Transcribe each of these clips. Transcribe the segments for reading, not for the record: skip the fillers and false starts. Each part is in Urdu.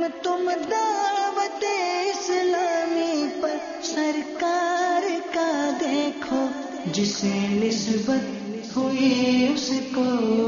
तुम दावत इस्लामी पर सरकार का देखो, जिसे निस्बत हुई उसको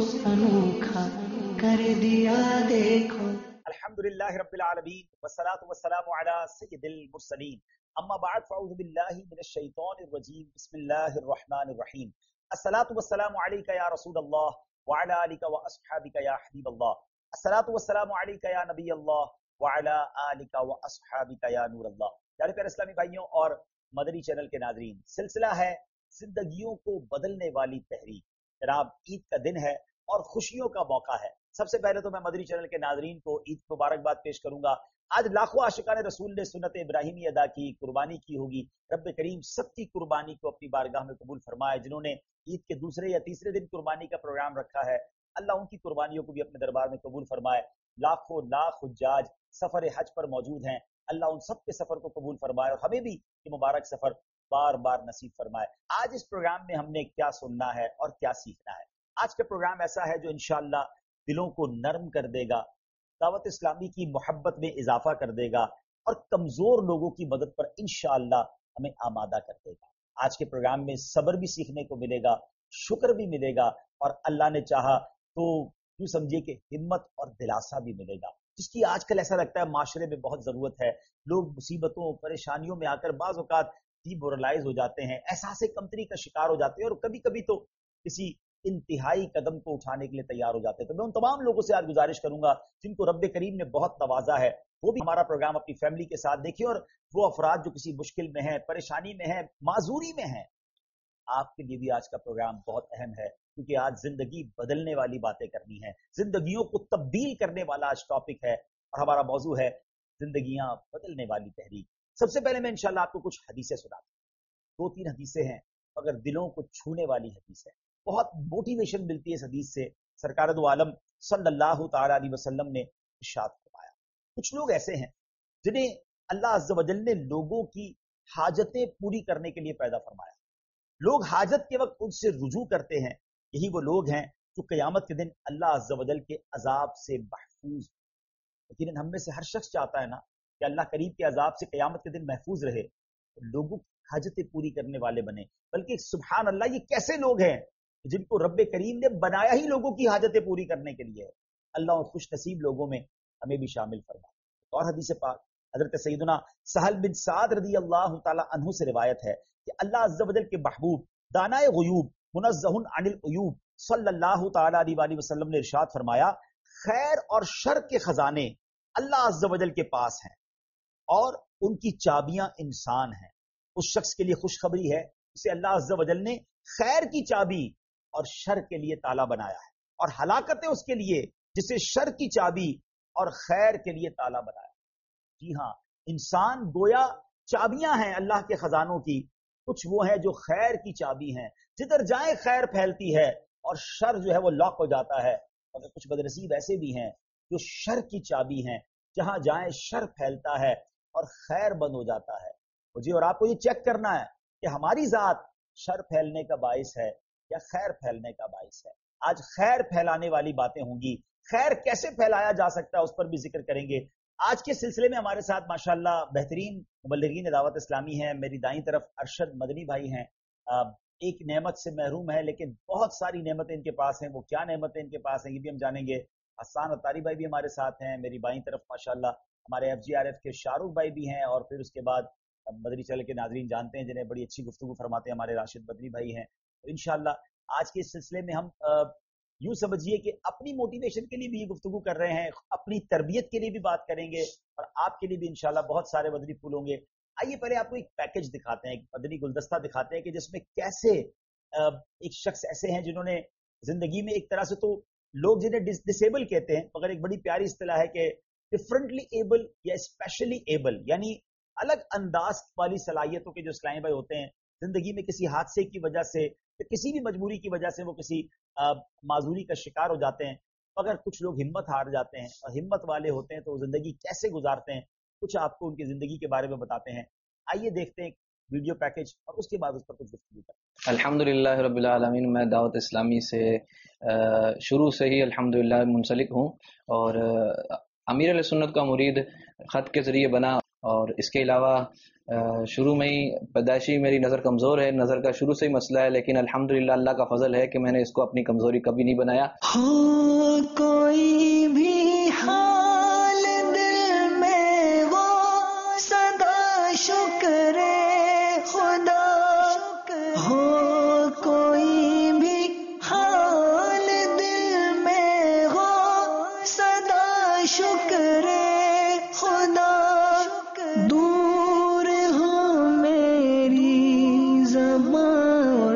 अनोखा कर दिया देखो। अल्हम्दुलिल्लाहि रब्बिल आलमीन वस्सलातु वस्सलामु अला सय्यिदिल मुरसलीन अम्मा बअद फ़अऊज़ु बिल्लाहि मिनश शैतानिर रजीम बिस्मिल्लाहिर रहमानिर रहीम अस्सलातु वस्सलामु अलैका या रसूलल्लाह व अला आलिका व अस्हाबिका या हबीबल्लाह अस्सलातु वस्सलामु अलैका या नबीयल्लाह व अला आलिका व अस्हाबिका या नूरल्लाह। प्यारे प्यारे इस्लामी भाइयों और मदनी चैनल के नाज़रीन, सिलसिला है जिंदगियों को बदलने वाली तहरीक। जनाब, ईद का दिन है और खुशियों का मौका है। सबसे पहले तो मैं मदनी चैनल के नाज़रीन को ईद मुबारकबाद पेश करूंगा। आज लाखों आशिकान रसूल ने सुन्नत इब्राहिमी अदा की, कुर्बानी की होगी। रब्बे करीम सबकी कुर्बानी को अपनी बारगाह में कबूल फरमाए। जिन्होंने ईद के दूसरे या तीसरे दिन कुर्बानी का प्रोग्राम रखा है, अल्लाह उनकी कुर्बानियों को भी अपने दरबार में कबूल फरमाए। लाखों लाख हुज्जाज सफर हज पर मौजूद हैं, अल्लाह उन सब के सफर को कबूल फरमाए और हमें भी ये मुबारक सफर बार बार नसीब फरमाए। आज इस प्रोग्राम में हमने क्या सुनना है और क्या सीखना है? आज का प्रोग्राम ऐसा है जो इंशाअल्लाह दिलों को नरम कर देगा, दावत इस्लामी की मोहब्बत में इजाफा कर देगा और कमजोर लोगों की मदद पर इंशाअल्लाह हमें आमादा कर देगा। आज के प्रोग्राम में सब्र भी सीखने को मिलेगा, शुक्र भी मिलेगा और अल्लाह ने चाहा तो यूं समझिए कि हिम्मत और दिलासा भी मिलेगा, जिसकी आजकल ऐसा लगता है माशरे में बहुत जरूरत है। लोग मुसीबतों परेशानियों में आकर बाज़ औक़ात डिमोरलाइज हो जाते हैं, एहसास कमतरी का शिकार हो जाते हैं और कभी कभी तो किसी इंतहाई कदम को उठाने के लिए तैयार हो जाते हैं। तो मैं उन तमाम लोगों से आज गुजारिश करूंगा जिनको रब्बे करीम ने बहुत नवाजा है, वो भी हमारा प्रोग्राम अपनी फैमिली के साथ देखिए। और वो अफराद जो किसी मुश्किल में हैं, परेशानी में हैं, माजूरी में हैं, आपके लिए भी आज का प्रोग्राम बहुत अहम है, क्योंकि आज जिंदगी बदलने वाली बातें करनी है, जिंदगियों को तब्दील करने वाला आज टॉपिक है और हमारा मौजू है जिंदगियां बदलने वाली तहरीक। सबसे पहले मैं इंशाल्लाह आपको कुछ हदीसें सुनाता हूं। 2-3 हदीसें हैं मगर दिलों को छूने वाली हदीस है, बहुत मोटिवेशन मिलती है इस हदीस से। सरकार दो आलम सल्लल्लाहु तआला अलैहि वसल्लम ने इरशाद फरमाया, कुछ लोग ऐसे हैं जिन्हें अल्लाह अज़्ज़ व जल ने लोगों की हाजतें पूरी करने के लिए पैदा फरमाया। लोग हाजत के वक्त उनसे रुजू करते हैं। यही वो लोग हैं जो क़यामत के दिन अल्लाह अज़्ज़ व जल के अजाब से महफूज। लेकिन हम में से हर शख्स चाहता है ना कि अल्लाह करीम के अजाब से क़यामत के दिन महफूज रहे, तो लोगों की हाजतें पूरी करने वाले बने। बल्कि सुभान अल्लाह, ये कैसे लोग हैं जिनको रब्बे करीम ने बनाया ही लोगों की हाजतें पूरी करने के लिए है। अल्लाह उन खुश नसीब लोगों में हमें भी शामिल फरमाए। और हदीस पाक हजरत सैयदना सहल बिन साद रज़ी अल्लाह तआला अन्हु से रिवायत है कि अल्लाह अज़्ज़ व जल के महबूब दानाए गुयूब मुनज़्ज़हुन अनिल उयूब सल्लल्लाहु तआला अलैहि वसल्लम ने इरशाद फरमाया, खैर और शर के खजाने अल्लाह अज़्ज़ व जल के पास हैं और उनकी चाबियां इंसान हैं। उस शख्स के लिए खुशखबरी है जिसे अल्लाह अज़्ज़ व जल ने खैर की चाबी और शर के लिए ताला बनाया है, और हलाकत है उसके लिए जिसे शर की चाबी और खैर के लिए ताला बनाया। जी हाँ, इंसान गोया चाबियां हैं अल्लाह के खजानों की। कुछ वो है जो खैर की चाबी हैं, जिधर जाए खैर फैलती है और शर जो है वो लॉक हो जाता है। और कुछ बदनसीब ऐसे भी हैं जो शर की चाबी हैं, जहां जाए शर फैलता है और खैर बंद हो जाता है। मुझे और आपको ये चेक करना है कि हमारी जात शर फैलने का बाइस है या खैर फैलने का बाइस है। आज खैर फैलाने वाली बातें होंगी, खैर कैसे फैलाया जा सकता है उस पर भी जिक्र करेंगे। आज के सिलसिले में हमारे साथ माशाअल्लाह बेहतरीन मुबल्लिगीन दावत इस्लामी हैं। मेरी दाईं तरफ अरशद मदनी भाई हैं। एक नेमत से महरूम है लेकिन बहुत सारी नेमतें इनके पास हैं। वो क्या नेमतें इनके पास हैं ये भी हम जानेंगे। हसन अतारी भाई भी हमारे साथ हैं। मेरी बाईं तरफ माशाअल्लाह हमारे FGRF के शाहरुख भाई भी हैं। और फिर उसके बाद मदनी चैनल के नाजरीन जानते हैं जिन्हें बड़ी अच्छी गुफ्तगू फरमाते हैं, हमारे राशिद बदरी भाई हैं। तो इंशाअल्लाह आज के इस सिलसिले में हम यूं समझिए कि अपनी मोटिवेशन के लिए भी ये गुफ्तगू कर रहे हैं, अपनी तरबियत के लिए भी बात करेंगे और आपके लिए भी इंशाल्लाह बहुत सारे मदनी फूल होंगे। आइए पहले आपको एक पैकेज दिखाते हैं, एक मदनी गुलदस्ता दिखाते हैं कि जिसमें कैसे एक शख्स ऐसे हैं जिन्होंने जिंदगी में एक तरह से तो लोग जिन्हें डिसेबल कहते हैं, मगर एक बड़ी प्यारी इस्तिलाह है कि डिफरेंटली एबल या स्पेशली एबल, यानी अलग अंदाज वाली सलाहियतों के जो इस्लामी भाई होते हैं, जिंदगी में किसी हादसे की वजह से या किसी भी मजबूरी की वजह से वो किसी माजूरी का शिकार हो जाते हैं, मगर कुछ लोग हिम्मत हार जाते हैं और हिम्मत वाले होते हैं तो जिंदगी कैसे गुजारते हैं, कुछ आपको उनकी जिंदगी के बारे में बताते हैं। आइए देखते हैं वीडियो पैकेज और उसके बाद उस पर कुछ गुफ्तगू करते हैं। अल्हम्दुलिल्लाह रब्बिल आलमीन। मैं दावत इस्लामी से शुरू से ही अल्हम्दुलिल्लाह मुंसलिक हूँ और امیر علیہ سنت کا مرید خط کے ذریعے بنا، اور اس کے علاوہ شروع میں ہی پیدائشی میری نظر کمزور ہے، نظر کا شروع سے ہی مسئلہ ہے، لیکن الحمدللہ اللہ کا فضل ہے کہ میں نے اس کو اپنی کمزوری کبھی نہیں بنایا۔ ہو کوئی بھی حال دل میں وہ صدا شکر خدا، ہو کوئی بھی حال دل میں وہ صدا شکر خدا، دور ہو میری زبان اور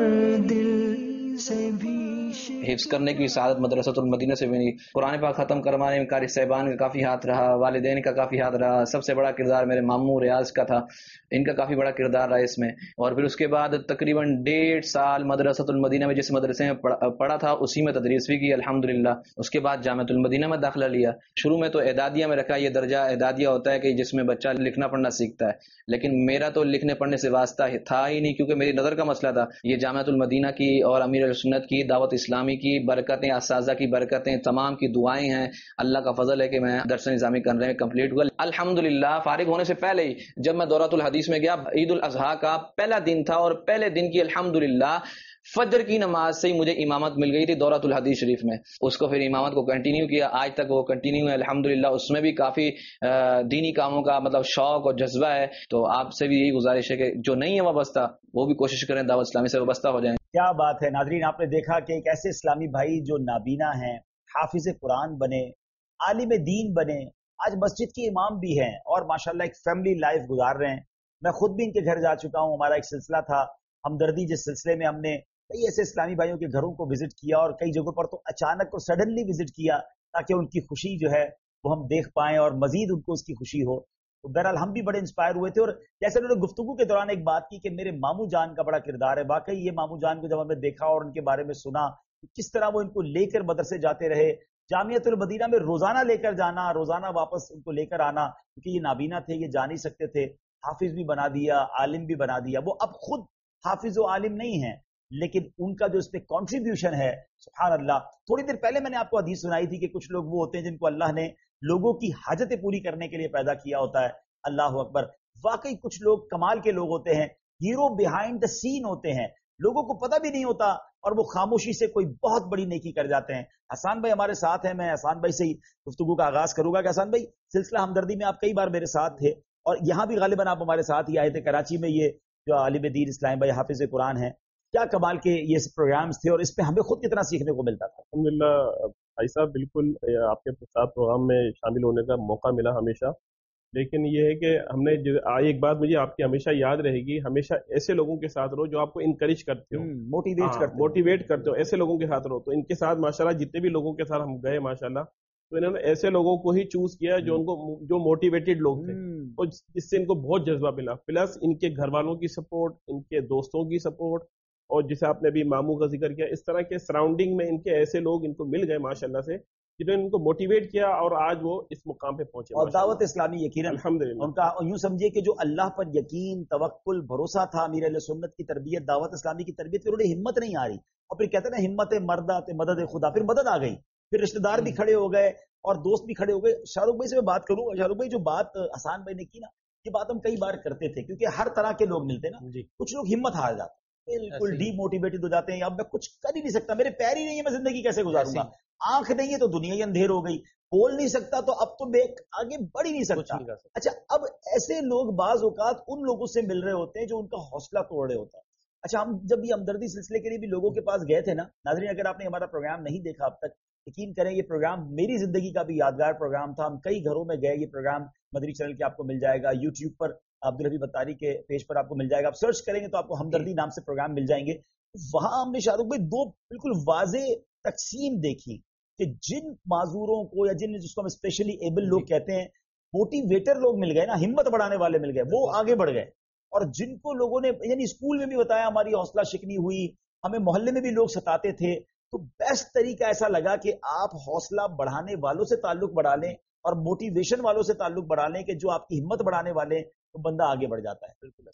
دل سے بھی حفظ کرنے کی سعادت مدرسۃ المدینہ سے بھی نہیں۔ قرآن پاک ختم کروانے میں قاری صاحبان کا کافی ہاتھ رہا، والدین کا کافی ہاتھ رہا، سب سے بڑا کردار میرے ماموں ریاض کا تھا، ان کا کافی بڑا کردار رہا اس میں۔ اور پھر اس کے بعد تقریباً 1.5 سال مدرسۃ المدینہ میں جس مدرسے میں پڑھا تھا اسی میں تدریس بھی کی الحمدللہ۔ اس کے بعد جامعۃ المدینہ میں داخلہ لیا۔ شروع میں تو اعدادیہ میں رکھا، یہ درجہ اعدادیہ ہوتا ہے کہ جس میں بچہ لکھنا پڑھنا سیکھتا ہے، لیکن میرا تو لکھنے پڑھنے سے واسطہ تھا ہی نہیں، کیونکہ میری نظر کا مسئلہ تھا۔ یہ جامعۃ المدینہ کی اور امیر علیہ سنت کی، دعوت اسلامی کی برکتیں، اساتذہ کی برکتیں، تمام کی دعائیں ہیں، اللہ کا فضل ہے کہ میں درس نظامی کرنے میں کمپلیٹ ہوا الحمدللہ۔ فارغ ہونے سے پہلے ہی جب میں دورۃ الحدیث میں گیا، عید الاضحیٰ کا پہلا دن تھا، اور پہلے دن کی الحمدللہ فجر کی نماز سے ہی مجھے امامت مل گئی تھی دورۃ الحدیث شریف میں۔ اس کو پھر امامت کو کنٹینیو کیا، آج تک وہ کنٹینیو ہے الحمدللہ۔ اس میں بھی کافی دینی کاموں کا مطلب شوق اور جذبہ ہے، تو آپ سے بھی یہی گزارش ہے کہ جو نہیں ہے وابستہ وہ بھی کوشش کریں دعوت اسلامی سے وابستہ ہو جائیں۔ کیا بات ہے ناظرین، آپ نے دیکھا کہ ایک ایسے اسلامی بھائی جو نابینا ہیں، حافظ قرآن بنے، عالم دین بنے، آج مسجد کے امام بھی ہیں، اور ماشاءاللہ ایک فیملی لائف گزار رہے ہیں۔ میں خود بھی ان کے گھر جا چکا ہوں، ہمارا ایک سلسلہ تھا ہمدردی، جس سلسلے میں ہم نے کئی ایسے اسلامی بھائیوں کے گھروں کو وزٹ کیا، اور کئی جگہوں پر تو اچانک اور سڈنلی وزٹ کیا تاکہ ان کی خوشی جو ہے وہ ہم دیکھ پائیں اور مزید ان کو اس کی خوشی ہو۔ تو بہرحال ہم بھی بڑے انسپائر ہوئے تھے، اور جیسے انہوں نے گفتگو کے دوران ایک بات کی کہ میرے ماموں جان کا بڑا کردار ہے، واقعی یہ ماموں جان کو جب ہم نے دیکھا اور ان کے بارے میں سنا کس طرح وہ ان کو لے کر مدرسے جاتے رہے، جامعۃ المدینہ میں روزانہ لے کر جانا، روزانہ واپس ان کو لے کر آنا، کیونکہ یہ نابینا تھے، یہ جا نہیں سکتے تھے، حافظ بھی بنا دیا، عالم بھی بنا دیا۔ وہ اب خود حافظ و عالم نہیں ہیں، لیکن ان کا جو اس پہ کنٹریبیوشن ہے، سبحان اللہ۔ تھوڑی دیر پہلے میں نے آپ کو حدیث سنائی تھی کہ کچھ لوگ وہ ہوتے ہیں جن کو اللہ نے لوگوں کی حاجتیں پوری کرنے کے لیے پیدا کیا ہوتا ہے۔ اللہ اکبر، واقعی کچھ لوگ کمال کے لوگ ہوتے ہیں، ہیرو بیہائنڈ دا سین ہوتے ہیں، لوگوں کو پتہ بھی نہیں ہوتا اور وہ خاموشی سے کوئی بہت بڑی نیکی کر جاتے ہیں۔ حسان بھائی ہمارے ساتھ ہیں، میں حسان بھائی سے ہی گفتگو کا آغاز کروں گا کہ حسان بھائی، سلسلہ ہمدردی میں آپ کئی بار میرے ساتھ تھے، اور یہاں بھی غالباً آپ ہمارے ساتھ ہی آئے تھے، کراچی میں یہ جو عالم دین اسلام بھائی حافظ قرآن ہیں، کیا کمال کے یہ پروگرامز تھے، اور اس پہ ہمیں خود کتنا سیکھنے کو ملتا تھا۔ الحمدللہ بھائی صاحب، بالکل آپ کے ساتھ پروگرام میں شامل ہونے کا موقع ملا ہمیشہ، لیکن یہ ہے کہ ہم نے ایک بات مجھے آپ کی ہمیشہ یاد رہے گی، ہمیشہ ایسے لوگوں کے ساتھ رہو جو آپ کو انکریج کرتے ہو، موٹیویٹ کرتے ہو، ایسے لوگوں کے ساتھ رہو۔ تو ان کے ساتھ ماشاءاللہ جتنے بھی لوگوں کے ساتھ ہم گئے ماشاءاللہ، تو انہوں نے ایسے لوگوں کو ہی چوز کیا جو موٹیویٹڈ لوگ تھے، اور جس سے ان کو بہت جذبہ ملا، پلس ان کے گھر والوں کی سپورٹ، ان کے دوستوں کی سپورٹ، اور جسے آپ نے ابھی ماموں کا ذکر کیا، اس طرح کے سراؤنڈنگ میں ان کے ایسے لوگ ان کو مل گئے ماشاءاللہ سے، جنہوں نے ان کو موٹیویٹ کیا، اور آج وہ اس مقام پہ پہنچے۔ اور دعوت اسلامی یقیناً الحمدللہ ان کا یوں سمجھیے کہ جو اللہ پر یقین، توکل، بھروسہ تھا، امیر اہل سنت کی تربیت، دعوت اسلامی کی تربیت، پھر انہیں ہمت نہیں آ رہی، اور پھر کہتے ہیں نا ہمت مردہ تے مدد خدا، پھر مدد آ گئی، پھر رشتہ دار بھی کھڑے ہو گئے اور دوست بھی کھڑے ہو گئے۔ شاہ رخ بھائی سے میں بات کروں، شاہ رخ بھائی جو بات حسان بھائی نے کی نا، یہ بات ہم کئی بار کرتے تھے، کیونکہ ہر طرح کے لوگ ملتے نا، کچھ لوگ ہمت ہار جاتے، بالکل ڈی موٹیویٹڈ ہو جاتے ہیں، اب میں کچھ کر ہی نہیں سکتا، میرے پیر ہی نہیں ہے، میں زندگی کیسے گزاروں گا، آنکھ نہیں ہے تو دنیا ہی اندھیر ہو گئی، بول نہیں سکتا تو اب تو میں آگے بڑھ ہی نہیں سکتا۔ اچھا، اب ایسے لوگ بعض اوقات ان لوگوں سے مل رہے ہوتے ہیں جو ان کا حوصلہ توڑ رہے ہوتا ہے۔ اچھا، ہم جب یہ ہمدردی سلسلے کے لیے بھی لوگوں کے پاس گئے تھے نا، ناظرین اگر آپ نے ہمارا پروگرام نہیں دیکھا اب تک، یقین کریں یہ پروگرام میری زندگی کا بھی یادگار پروگرام تھا، ہم کئی گھروں میں گئے، یہ پروگرام مدری چینل کے آپ کو مل جائے گا، یوٹیوب پر عبدالحبیب اتاری کے پیج پر آپ کو مل جائے گا، آپ سرچ کریں گے تو آپ کو ہمدردی نام سے پروگرام مل جائیں گے۔ وہاں ہم نے شاہ رخ بھائی دو بالکل واضح تقسیم دیکھی کہ جن معذوروں کو یا جس کو ہم اسپیشلی ایبل لوگ کہتے ہیں، موٹیویٹر لوگ مل گئے نا، ہمت بڑھانے والے مل گئے، وہ آگے بڑھ گئے، اور جن کو لوگوں نے یعنی اسکول میں بھی بتایا، ہماری حوصلہ شکنی ہوئی، ہمیں محلے میں بھی لوگ ستاتے تھے، تو بیسٹ طریقہ ایسا لگا کہ آپ حوصلہ بڑھانے والوں سے تعلق بڑھا لیں اور موٹیویشن والوں سے تعلق بڑھا لیں کہ جو آپ کی ہمت بڑھانے والے تو بندہ آگے بڑھ جاتا ہے۔ بالکل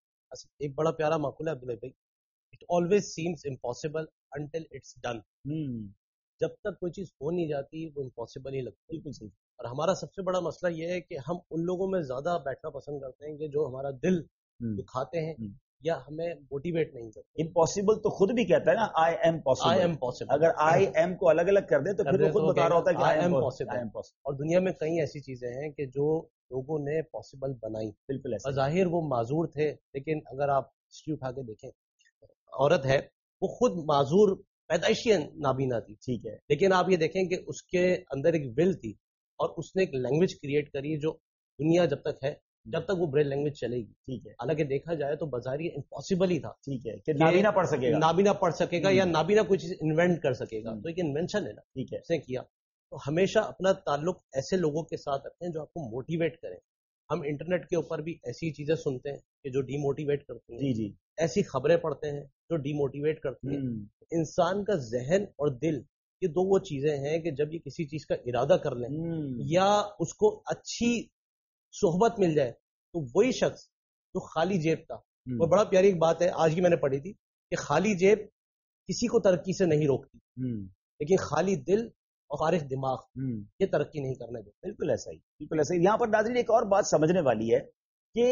ایک بڑا پیارا مقولہ ہے عبداللہ بھائی، it always seems impossible until it's done. جب تک کوئی چیز ہو نہیں جاتی وہ امپاسبل ہی لگتی ہے۔ بالکل صحیح۔ اور ہمارا سب سے بڑا مسئلہ یہ ہے کہ ہم ان لوگوں میں زیادہ بیٹھنا پسند کرتے ہیں کہ جو ہمارا دل دکھاتے ہیں یا ہمیں موٹیویٹ نہیں کرتے. امپاسبل تو خود بھی کہتا ہے نا آئی ایم پاسبل. اگر آئی ایم کو الگ الگ کر دے تو پھر وہ خود بتا رہا ہوتا ہے کہ آئی ایم پاسبل. اور دنیا میں کئی ایسی چیزیں ہیں کہ جو لوگوں نے پاسبل بنائی. بالکل ایسا. ظاہر وہ معذور تھے، لیکن اگر آپ ہسٹری اٹھا کے دیکھیں، عورت ہے وہ خود معذور پیدائشی نابینا تھی، ٹھیک ہے، لیکن آپ یہ دیکھیں کہ اس کے اندر ایک ول تھی اور اس نے ایک لینگویج کریٹ کری جو دنیا جب تک ہے، جب تک وہ بریل لینگویج چلے گی. ٹھیک ہے. حالانکہ دیکھا جائے تو بظاہر یہ امپاسبل ہی تھا. ٹھیک ہے کہ نابینا پڑھ سکے گا، نابینا پڑھ سکے گا یا نابینا کوئی چیز انوینٹ کر سکے گا. تو ایک انوینشن ہے نا. ٹھیک ہے. اس نے کیا. تو ہمیشہ اپنا تعلق ایسے لوگوں کے ساتھ رکھیں جو آپ کو موٹیویٹ کریں. ہم انٹرنیٹ کے اوپر بھی ایسی چیزیں سنتے ہیں کہ جو ڈی موٹیویٹ کرتی ہیں. جی ایسی خبریں پڑھتے ہیں جو ڈی موٹیویٹ کرتی ہیں. انسان کا ذہن اور دل یہ دو وہ چیزیں ہیں کہ جب یہ کسی چیز کا ارادہ کر لیں یا اس کو اچھی صحبت مل جائے تو وہی شخص جو خالی جیب تھا، وہ بڑا پیاری ایک بات ہے آج کی میں نے پڑھی تھی کہ خالی جیب کسی کو ترقی سے نہیں روکتی، لیکن خالی دل اور فارغ دماغ یہ ترقی نہیں کرنے دیتے. بالکل ایسا ہی، بالکل ایسا ہی. یہاں پر ناظرین ایک اور بات سمجھنے والی ہے کہ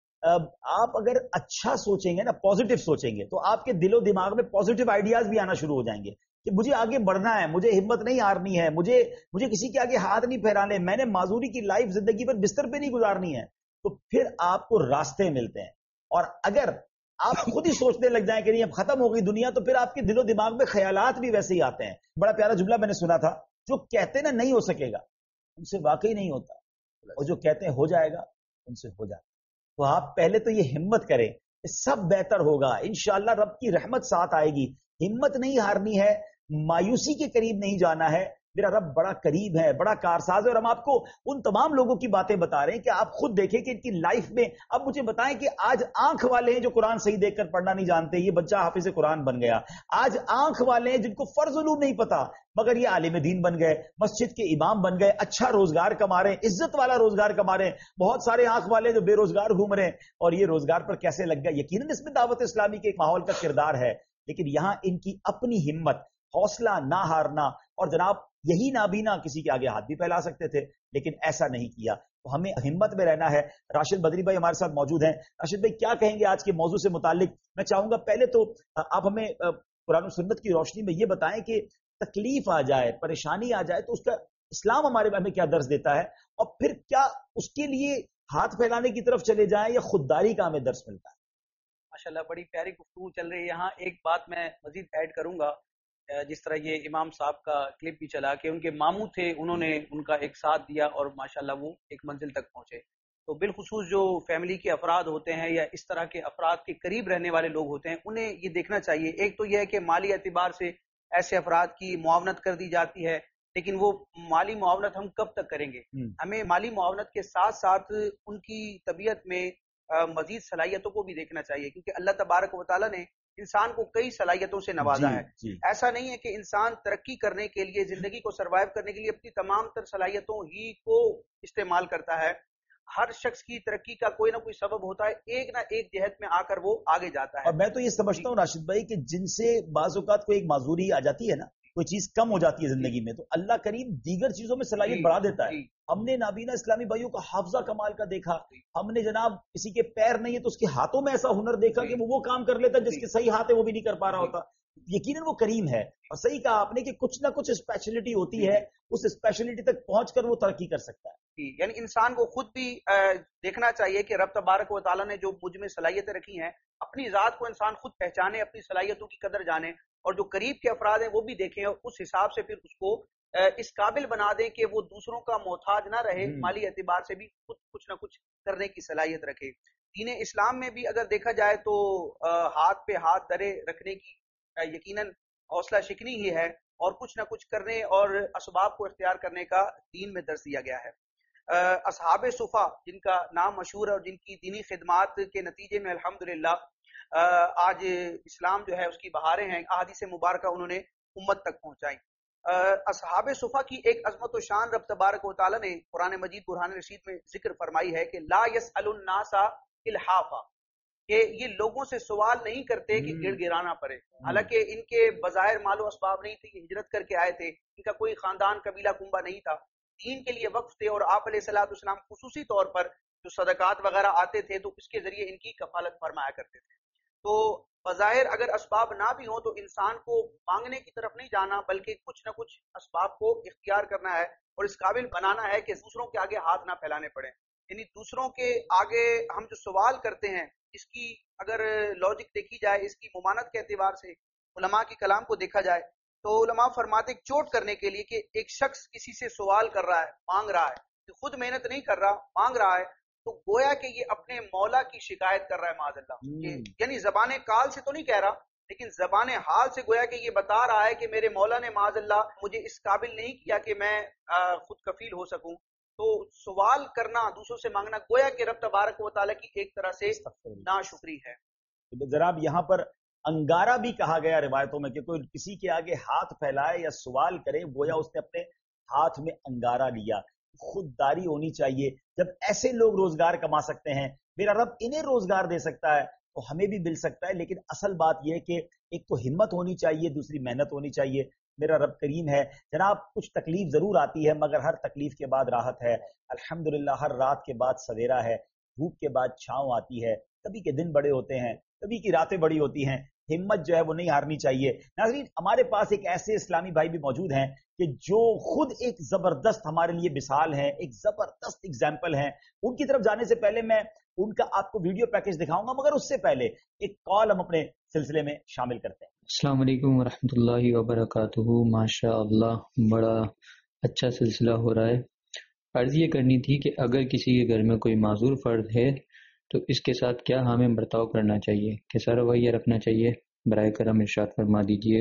آپ اگر اچھا سوچیں گے نا، پازیٹو سوچیں گے تو آپ کے دل و دماغ میں پازیٹو آئیڈیاز بھی آنا شروع ہو جائیں گے کہ مجھے آگے بڑھنا ہے، مجھے ہمت نہیں ہارنی ہے، مجھے کسی کے آگے ہاتھ نہیں پھیرانے، میں نے معذوری کی لائف زندگی پر بستر پہ نہیں گزارنی ہے. تو پھر آپ کو راستے ملتے ہیں. اور اگر آپ خود ہی سوچنے لگ جائیں کہ نہیں اب ختم ہو گئی دنیا، تو پھر آپ کے دل و دماغ میں خیالات بھی ویسے ہی آتے ہیں. بڑا پیارا جملہ میں نے سنا تھا، جو کہتے نا نہیں ہو سکے گا ان سے واقعی نہیں ہوتا، اور جو کہتے ہیں ہو جائے گا ان سے ہو جاتا. تو آپ پہلے تو یہ ہمت کریں کہ سب بہتر ہوگا انشاءاللہ، رب کی رحمت ساتھ آئے گی. ہمت نہیں ہارنی ہے، مایوسی کے قریب نہیں جانا ہے. میرا رب بڑا قریب ہے، بڑا کارساز ہے. اور ہم آپ کو ان تمام لوگوں کی باتیں بتا رہے ہیں کہ آپ خود دیکھیں کہ ان کی لائف میں. اب مجھے بتائیں کہ آج آنکھ والے ہیں جو قرآن صحیح دیکھ کر پڑھنا نہیں جانتے، یہ بچہ حافظ قرآن بن گیا. آج آنکھ والے ہیں جن کو فرض علوم نہیں پتا مگر یہ عالم دین بن گئے، مسجد کے امام بن گئے، اچھا روزگار کما رہے ہیں، عزت والا روزگار کما رہے ہیں. بہت سارے آنکھ والے جو بے روزگار گھوم رہے ہیں، اور یہ روزگار پر کیسے لگ گئے؟ یقیناً اس میں دعوت اسلامی کے ایک ماحول کا کردار ہے، لیکن یہاں ان کی اپنی ہمت، حوصلہ نہ ہارنا. اور جناب یہی نابینا کسی کے آگے ہاتھ بھی پھیلا سکتے تھے لیکن ایسا نہیں کیا. تو ہمیں ہمت میں رہنا ہے. راشد بدری بھائی ہمارے ساتھ موجود ہیں. راشد بھائی کیا کہیں گے آج کے موضوع سے متعلق؟ میں چاہوں گا پہلے تو آپ ہمیں قرآن و سنت کی روشنی میں یہ بتائیں کہ تکلیف آ جائے، پریشانی آ جائے تو اس کا اسلام ہمیں کیا درس دیتا ہے، اور پھر کیا اس کے لیے ہاتھ پھیلانے کی طرف چلے جائیں یا خودداری کا ہمیں درس ملتا ہے؟ ماشاءاللہ بڑی پیاری گفتگو چل رہی ہے. یہاں ایک بات میں مزید ایڈ کروں گا. جس طرح یہ امام صاحب کا کلپ بھی چلا کہ ان کے ماموں تھے، انہوں نے ان کا ایک ساتھ دیا اور ماشاءاللہ وہ ایک منزل تک پہنچے. تو بالخصوص جو فیملی کے افراد ہوتے ہیں یا اس طرح کے افراد کے قریب رہنے والے لوگ ہوتے ہیں، انہیں یہ دیکھنا چاہیے. ایک تو یہ ہے کہ مالی اعتبار سے ایسے افراد کی معاونت کر دی جاتی ہے، لیکن وہ مالی معاونت ہم کب تک کریں گے؟ ہمیں مالی معاونت کے ساتھ ساتھ ان کی طبیعت میں مزید صلاحیتوں کو بھی دیکھنا چاہیے، کیونکہ اللہ تبارک و تعالیٰ نے انسان کو کئی صلاحیتوں سے نوازا ہے. ایسا نہیں ہے کہ انسان ترقی کرنے کے لیے، زندگی کو سروائیو کرنے کے لیے اپنی تمام تر صلاحیتوں ہی کو استعمال کرتا ہے. ہر شخص کی ترقی کا کوئی نہ کوئی سبب ہوتا ہے، ایک نہ ایک جہت میں آ کر وہ آگے جاتا ہے. اور میں تو یہ سمجھتا ہوں راشد بھائی کہ جن سے بعض اوقات کوئی ایک معذوری آ جاتی ہے نا، کوئی چیز کم ہو جاتی ہے زندگی میں، تو اللہ کریم دیگر چیزوں میں صلاحیت بڑھا دیتا ہے. ہم نے نابینا اسلامی بھائیوں کا حافظہ کمال کا دیکھا. ہم نے جناب کسی کے پیر نہیں ہے تو اس کے ہاتھوں میں ایسا ہنر دیکھا کہ وہ کام کر لیتا جس کے صحیح ہاتھ ہے وہ بھی نہیں کر پا رہا ہوتا. یقیناً وہ کریم ہے. اور صحیح کہا آپ نے کہ کچھ نہ کچھ اسپیشلٹی ہوتی ہے، اس اسپیشلٹی تک پہنچ کر وہ ترقی کر سکتا ہے. یعنی انسان کو خود بھی دیکھنا چاہیے کہ رب تبارک و تعالیٰ نے جو مجھ میں صلاحیتیں رکھی ہیں، اپنی ذات کو انسان خود پہچانے، اپنی صلاحیتوں کی قدر جانے، اور جو قریب کے افراد ہیں وہ بھی دیکھیں اور اس حساب سے پھر اس کو اس قابل بنا دیں کہ وہ دوسروں کا محتاج نہ رہے، مالی اعتبار سے بھی خود کچھ نہ کچھ کرنے کی صلاحیت رکھے. دین اسلام میں بھی اگر دیکھا جائے تو ہاتھ پہ ہاتھ دھرے رکھنے کی یقیناً حوصلہ شکنی ہی ہے، اور کچھ نہ کچھ کرنے اور اسباب کو اختیار کرنے کا دین میں درس دیا گیا ہے. اصحاب صفا جن کا نام مشہور ہے اور جن کی دینی خدمات کے نتیجے میں الحمدللہ آج اسلام جو ہے اس کی بہاریں ہیں، احادیث مبارکہ انہوں نے امت تک پہنچائی. اصحاب صفا کی ایک عظمت و شان رب تبارک و تعالیٰ نے قرآن مجید برہان رشید میں ذکر فرمائی ہے کہ لا يسأل الناس الحافا، کہ یہ لوگوں سے سوال نہیں کرتے کہ گڑ گرانا پڑے. حالانکہ ان کے بظاہر مال و اسباب نہیں تھے، یہ ہجرت کر کے آئے تھے، ان کا کوئی خاندان قبیلہ کنبہ نہیں تھا، دین کے لیے وقف تھے اور آپ علیہ السلام خصوصی طور پر جو صدقات وغیرہ آتے تھے تو اس کے ذریعے ان کی کفالت فرمایا کرتے تھے. تو بظاہر اگر اسباب نہ بھی ہوں تو انسان کو مانگنے کی طرف نہیں جانا بلکہ کچھ نہ کچھ اسباب کو اختیار کرنا ہے اور اس قابل بنانا ہے کہ دوسروں کے آگے ہاتھ نہ پھیلانے پڑیں. یعنی دوسروں کے آگے ہم جو سوال کرتے ہیں اس کی اگر لاجک دیکھی جائے, اس کی ممانت کے اعتبار سے علماء کی کلام کو دیکھا جائے تو علماء فرماتے ہیں چوٹ کرنے کے لیے کہ ایک شخص کسی سے سوال کر رہا ہے, مانگ رہا ہے, کہ خود محنت نہیں کر رہا, مانگ رہا ہے, تو گویا کہ یہ اپنے مولا کی شکایت کر رہا ہے معاذ اللہ. یعنی زبان کال سے تو نہیں کہہ رہا لیکن زبان حال سے گویا کہ یہ بتا رہا ہے کہ میرے مولا نے معاذ اللہ مجھے اس قابل نہیں کیا کہ میں خود کفیل ہو سکوں. تو سوال کرنا, دوسروں سے مانگنا گویا کہ رب تبارک و تعالیٰ کی ایک طرح سے ناشکری ہے. جناب یہاں پر انگارہ بھی کہا گیا روایتوں میں کہ کوئی کسی کے آگے ہاتھ پھیلائے یا سوال کرے گویا اس نے اپنے ہاتھ میں انگارہ لیا. خودداری ہونی چاہیے. جب ایسے لوگ روزگار کما سکتے ہیں, میرا رب انہیں روزگار دے سکتا ہے تو ہمیں بھی مل سکتا ہے. لیکن اصل بات یہ ہے کہ ایک تو ہمت ہونی چاہیے, دوسری محنت ہونی چاہیے. میرا رب کریم ہے جناب. کچھ تکلیف ضرور آتی ہے مگر ہر تکلیف کے بعد راحت ہے. الحمدللہ ہر رات کے بعد سویرا ہے, دھوپ کے بعد چھاؤں آتی ہے. کبھی کے دن بڑے ہوتے ہیں, کبھی کی راتیں بڑی ہوتی ہیں. ہمت جو ہے وہ نہیں ہارنی چاہیے. ناظرین ہمارے پاس ایک ایسے اسلامی بھائی بھی موجود ہیں کہ جو خود ایک زبردست ہمارے لیے مثال ہیں, ایک زبردست اگزامپل ہیں. ان کی طرف جانے سے پہلے میں ان کا آپ کو ویڈیو پیکج دکھاؤں گا, مگر اس سے پہلے ایک کال ہم اپنے سلسلے میں شامل کرتے ہیں. السلام علیکم ورحمۃ اللہ وبرکاتہ. ماشاء اللہ بڑا اچھا سلسلہ ہو رہا ہے. عرض یہ کرنی تھی کہ اگر کسی کے گھر میں کوئی معذور فرد ہے تو اس کے ساتھ کیا ہمیں برتاؤ کرنا چاہیے, کیسا رویہ رکھنا چاہیے, برائے کرم ارشاد فرما دیجیے.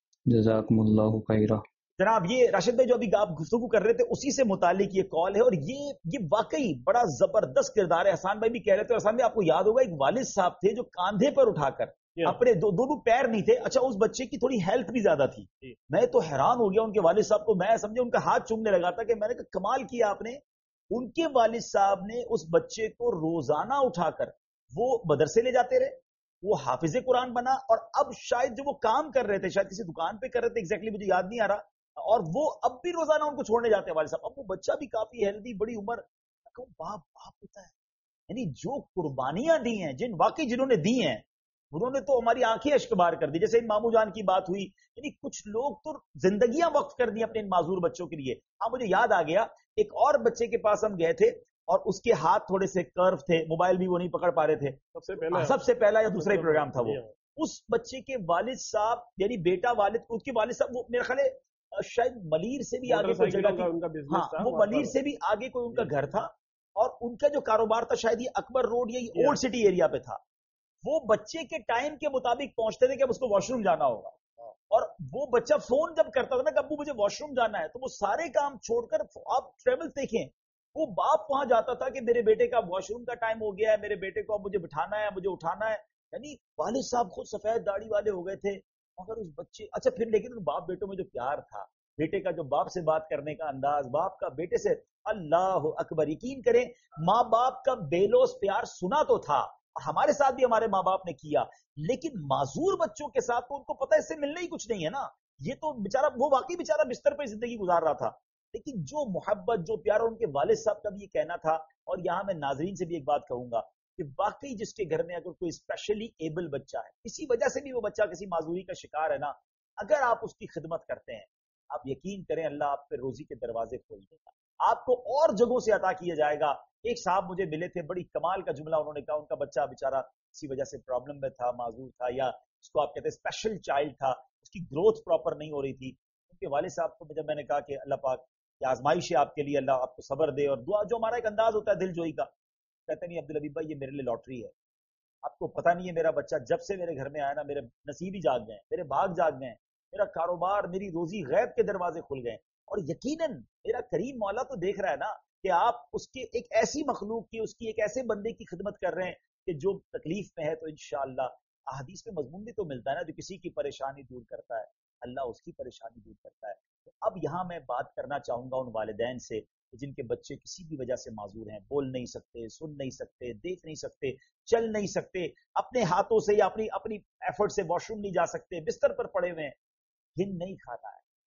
جزاکم اللہ خیرہ. جناب یہ راشد بھائی جو ابھی آپ گفتگو کر رہے تھے اسی سے متعلق یہ کال ہے, اور یہ واقعی بڑا زبردست کردار ہے. حسان بھائی بھی کہہ رہے تھے, حسان بھائی آپ کو یاد ہوگا ایک والد صاحب تھے جو کاندھے پر اٹھا کر اپنے دونوں پیر نہیں تھے. اچھا اس بچے کی تھوڑی ہیلتھ بھی زیادہ تھی. میں تو حیران ہو گیا ان کے والد صاحب کو, میں سمجھے ان کا ہاتھ چومنے لگا تھا کہ میں نے کہا کمال کیا آپ نے. ان کے والد صاحب نے اس بچے کو روزانہ اٹھا کر وہ مدرسے لے جاتے رہے, وہ حافظ قرآن بنا, اور اب شاید جو وہ کام کر رہے تھے شاید کسی دکان پہ کر رہے تھے, ایگزیکٹلی مجھے یاد نہیں آ رہا, اور وہ اب بھی روزانہ ان کو چھوڑنے جاتے ہیں والد صاحب. اب وہ بچہ بھی کافی ہیلدی, بڑی عمر. باپ ہوتا ہے. یعنی جو قربانیاں دی ہیں, واقعی جنہوں نے دی ہیں انہوں نے تو ہماری آنکھیں اشک بار کر دی. جیسے ان مامو جان کی بات ہوئی, یعنی کچھ لوگ تو زندگیاں وقف کر دی اپنے ان معذور بچوں کے لیے. ہاں مجھے یاد آ گیا, ایک اور بچے کے پاس ہم گئے تھے اور اس کے ہاتھ تھوڑے سے کرو تھے, موبائل بھی وہ نہیں پکڑ پا رہے تھے. سب سے پہلا یا دوسرا ہی پروگرام تھا وہ. اس بچے کے والد صاحب یعنی بیٹا والد, اس کے والد صاحب وہ میرے خیال ہے شاید ملیر سے بھی آگے کوئی جگہ تھی, ہاں وہ ملیر سے بھی آگے کوئی ان کا گھر تھا, اور ان کا جو کاروبار تھا شاید یہ اکبر روڈ یا اولڈ سٹی ایریا پہ تھا. وہ بچے کے ٹائم کے مطابق پہنچتے تھے کہ اب اس کو واش روم جانا ہوگا, اور وہ بچہ فون جب کرتا تھا نا کہ ابو مجھے واش روم جانا ہے, تو وہ سارے کام چھوڑ کر, آپ ٹریول دیکھیں, وہ باپ وہاں جاتا تھا کہ میرے بیٹے کا واش روم کا ٹائم ہو گیا ہے, میرے بیٹے کو اب مجھے بٹھانا ہے, مجھے اٹھانا ہے. یعنی والد صاحب خود سفید داڑھی والے ہو گئے تھے, مگر اس بچے, اچھا پھر لیکن ان باپ بیٹوں میں جو پیار تھا, بیٹے کا جو باپ سے بات کرنے کا انداز, باپ کا بیٹے سے, اللہ اکبر. یقین کریں ماں باپ کا بے لوث پیار سنا تو تھا, ہمارے ساتھ بھی ہمارے ماں باپ نے کیا, لیکن معذور بچوں کے ساتھ تو ان کو پتہ ہے اس سے ملنا ہی کچھ نہیں ہے نا. یہ تو بیچارہ, وہ واقعی بیچارہ بستر پہ زندگی گزار رہا تھا, لیکن جو محبت, جو پیار, ان کے والد صاحب کا بھی یہ کہنا تھا. اور یہاں میں ناظرین سے بھی ایک بات کہوں گا کہ واقعی جس کے گھر میں اگر کوئی اسپیشلی ایبل بچہ ہے, کسی وجہ سے بھی وہ بچہ کسی معذوری کا شکار ہے نا, اگر آپ اس کی خدمت کرتے ہیں, آپ یقین کریں اللہ آپ پہ روزی کے دروازے کھول دے گا, آپ کو اور جگہوں سے عطا کیا جائے گا. ایک صاحب مجھے ملے تھے, بڑی کمال کا جملہ انہوں نے کہا, ان کا بچہ بیچارہ کسی وجہ سے پرابلم میں تھا, معذور تھا, یا اس کو آپ کہتے ہیں اسپیشل چائلڈ تھا, اس کی گروتھ پراپر نہیں ہو رہی تھی. ان کے والد صاحب کو جب میں نے کہا کہ اللہ پاک یہ آزمائش ہے آپ کے لیے, اللہ آپ کو صبر دے, اور دعا جو ہمارا ایک انداز ہوتا ہے دل جوئی کا, کہتے نہیں عبدالحبیب بھائی یہ میرے لیے لاٹری ہے, آپ کو پتہ نہیں ہے میرا بچہ جب سے میرے گھر میں آیا نا, میرے نصیب ہی جاگ گئے, میرے بھاگ جاگ گئے, میرا کاروبار, میری روزی, غیب کے دروازے کھل گئے. اور یقیناً میرا کریم مولا تو دیکھ رہا ہے نا کہ آپ اس کے ایک ایسی مخلوق کی, اس کی ایک ایسے بندے کی خدمت کر رہے ہیں کہ جو تکلیف میں ہے. تو انشاءاللہ احادیث میں مضمون بھی تو ملتا ہے نا, جو کسی کی پریشانی دور کرتا ہے اللہ اس کی پریشانی دور کرتا ہے. تو اب یہاں میں بات کرنا چاہوں گا ان والدین سے جن کے بچے کسی بھی وجہ سے معذور ہیں, بول نہیں سکتے, سن نہیں سکتے, دیکھ نہیں سکتے, چل نہیں سکتے, اپنے ہاتھوں سے یا اپنی ایفرٹ سے واش روم نہیں جا سکتے, بستر پر پڑے ہوئے ہیں, گن نہیں کھاتا ہے.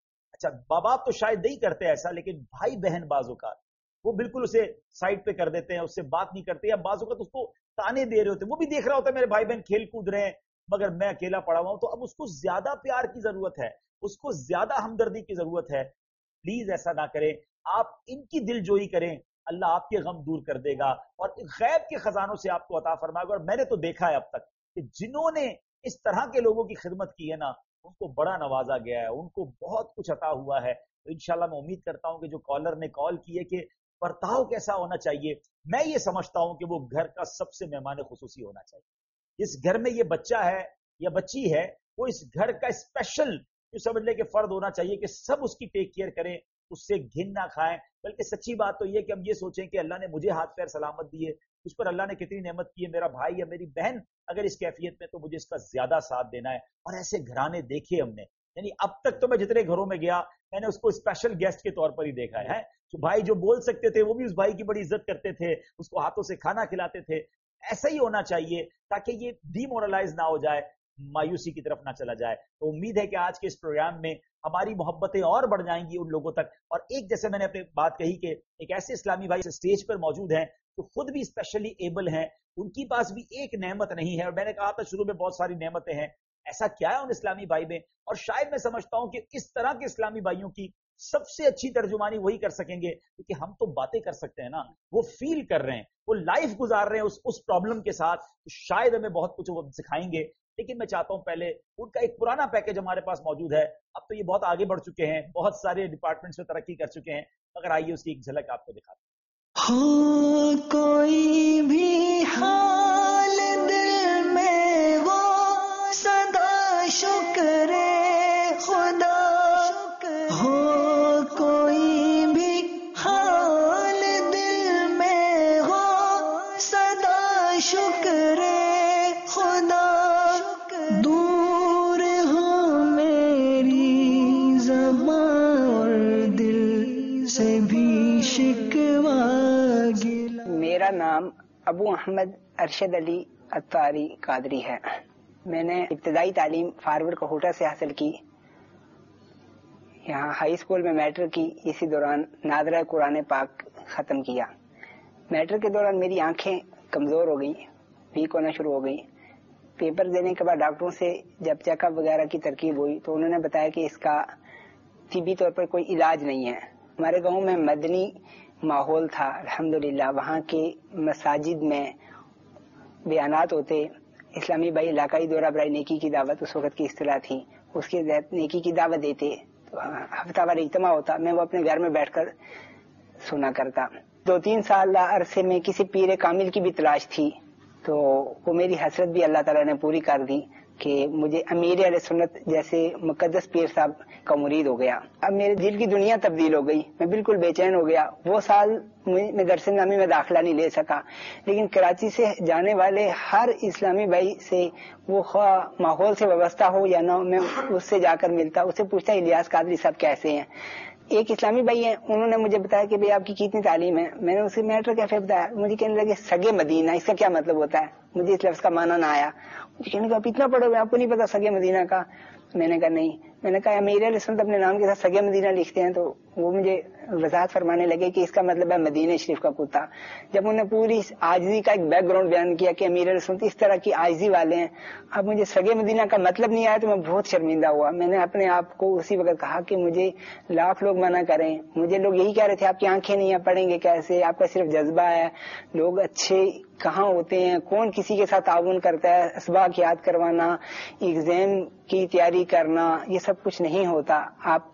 اچھا ماں باپ تو شاید نہیں کرتے ایسا، لیکن بھائی بہن بعض اوقات وہ بالکل اسے سائڈ پہ کر دیتے ہیں، اس سے بات نہیں کرتے، یا بعض اوقات اس کو تانے دے رہے ہوتے ہیں، وہ بھی دیکھ رہا ہوتا ہے میرے بھائی بہن کھیل کود رہے ہیں مگر میں اکیلا پڑا ہوا ہوں، تو اب اس کو زیادہ پیار کی ضرورت ہے، اس کو زیادہ ہمدردی کی ضرورت ہے. پلیز ایسا نہ کریں، آپ ان کی دل جوئی کریں، اللہ آپ کے غم دور کر دے گا اور غیب کے خزانوں سے آپ کو عطا فرمائے گا. اور میں نے تو دیکھا ہے اب تک کہ جنہوں نے اس طرح کے لوگوں کی خدمت کی ہے نا، ان کو بڑا نوازا گیا ہے، ان کو بہت کچھ عطا ہوا ہے. تو انشاءاللہ میں امید کرتا ہوں کہ جو کالر نے کال کی ہے کہ برتاؤ کیسا ہونا چاہیے، میں یہ سمجھتا ہوں کہ وہ گھر کا سب سے مہمان خصوصی ہونا چاہیے. جس گھر میں یہ بچہ ہے یا بچی ہے، وہ اس گھر کا اسپیشل سمجھ لے کہ فرد ہونا چاہیے کہ سب اس کی ٹیک کیئر کریں، اس سے گھن نہ کھائیں. بلکہ سچی بات تو یہ کہ ہم یہ سوچیں کہ اللہ نے مجھے ہاتھ پیر سلامت دیے، اس پر اللہ نے کتنی نعمت کی ہے، میرا بھائی یا میری بہن اگر اس کیفیت میں تو مجھے اس کا زیادہ ساتھ دینا ہے. اور ایسے گھرانے دیکھے ہم نے، یعنی اب تک تو میں جتنے گھروں میں گیا میں نے اس کو اسپیشل گیسٹ کے طور پر ہی دیکھا ہے. جو بھائی جو بول سکتے تھے وہ بھی اس بھائی کی بڑی عزت کرتے تھے، اس کو ہاتھوں سے کھانا کھلاتے تھے. ایسا ہی ہونا چاہیے تاکہ یہ ڈی مورلائز نہ ہو جائے، مایوسی کی طرف نہ چلا جائے. تو امید ہے کہ آج کے اس پروگرام میں ہماری محبتیں اور بڑھ جائیں گی ان لوگوں تک. اور ایک جیسے میں نے اپنی بات کہی کہ ایک ایسے اسلامی بھائی اسٹیج پر موجود ہیں جو خود بھی اسپیشلی ایبل ہیں، ان کی پاس بھی ایک نعمت نہیں ہے، اور میں نے کہا تھا شروع میں بہت ساری نعمتیں ہیں. ایسا کیا ہے ان اسلامی بھائی میں؟ اور شاید میں سمجھتا ہوں کہ اس طرح کے اسلامی بھائیوں کی سب سے اچھی ترجمانی وہی کر سکیں گے، کیونکہ ہم تو باتیں کر سکتے ہیں نا، وہ فیل کر رہے ہیں، وہ لائف گزار رہے ہیں اس پرابلم کے ساتھ. شاید ہمیں بہت کچھ وہ سکھائیں گے. لیکن میں چاہتا ہوں پہلے ان کا ایک پرانا پیکج ہمارے پاس موجود ہے، اب تو یہ بہت آگے بڑھ چکے ہیں، بہت سارے ڈپارٹمنٹس میں ترقی کر چکے ہیں، مگر آئیے اس کی ایک جھلک آپ کو دکھاتے ہیں. ہو کوئی بھی حال دل میں وہ سدا شکر خدا، ہو کوئی بھی حال دل میں وہ سدا شکر خدا، دور ہو میری زبان اور دل سے بھی شکوا گلا. میرا نام ابو احمد ارشد علی عطاری قادری ہے. میں نے ابتدائی تعلیم فارورڈ کوہوٹا سے حاصل کی. یہاں ہائی اسکول میں میٹرک کی، اسی دوران نادرہ قرآن پاک ختم کیا. میٹرک کے دوران میری آنکھیں کمزور ہو گئیں، ویک ہونا شروع ہو گئی. پیپر دینے کے بعد ڈاکٹروں سے جب چیک اپ وغیرہ کی ترکیب ہوئی تو انہوں نے بتایا کہ اس کا طبی طور پر کوئی علاج نہیں ہے. ہمارے گاؤں میں مدنی ماحول تھا الحمدللہ، وہاں کے مساجد میں بیانات ہوتے، اسلامی بھائی علاقائی دورہ برائے نیکی کی دعوت اس وقت کی اصطلاح تھی، اس کے تحت نیکی کی دعوت دیتے، ہفتہ وار اجتماع ہوتا، میں وہ اپنے گھر میں بیٹھ کر سنا کرتا. 2-3 سال عرصے میں کسی پیر کامل کی بھی تلاش تھی، تو وہ میری حسرت بھی اللہ تعالیٰ نے پوری کر دی کہ مجھے امیر اہل سنت جیسے مقدس پیر صاحب کا مرید ہو گیا. اب میرے دل کی دنیا تبدیل ہو گئی، میں بالکل بے چین ہو گیا. وہ سال میں درس نامی میں داخلہ نہیں لے سکا، لیکن کراچی سے جانے والے ہر اسلامی بھائی سے وہ خواہ ماحول سے وابستہ ہو یا نہ، میں اس سے جا کر ملتا، اس سے پوچھتا الیاس قادری صاحب کیسے ہیں. ایک اسلامی بھائی ہیں، انہوں نے مجھے بتایا کہ بھئی آپ کی کتنی تعلیم ہے. میں نے اسے میٹر کیفے بتایا، مجھے کہنے لگے سگے مدینہ، اس کا کیا مطلب ہوتا ہے؟ مجھے اس لفظ کا معنی نہ آیا. مجھے کہنے لگا آپ اتنا پڑھے ہوئے آپ کو نہیں پتا سگے مدینہ کا؟ میں نے کہا نہیں. میں نے کہا امیر علیہ سنت اپنے نام کے ساتھ سگے مدینہ لکھتے ہیں، تو وہ مجھے وضاحت فرمانے لگے کہ اس کا مطلب ہے مدینہ شریف کا کتا. جب انہوں نے پوری عاجزی کا ایک بیک گراؤنڈ بیان کیا کہ امیر علیہ سنت اس طرح کی عاجزی والے ہیں، اب مجھے سگے مدینہ کا مطلب نہیں آیا تو میں بہت شرمندہ ہوا. میں نے اپنے آپ کو اسی وقت کہا کہ مجھے لاکھ لوگ منع کریں، مجھے لوگ یہی کہہ رہے تھے آپ کی آنکھیں نہیں ہیں، پڑھیں گے کیسے، آپ کا صرف جذبہ ہے. لوگ اچھے کہاں ہوتے ہیں، کون کسی کے ساتھ تعاون کرتا ہے، اسباق یاد کروانا، ایگزام کی تیاری کرنا، یہ سب کچھ نہیں ہوتا. آپ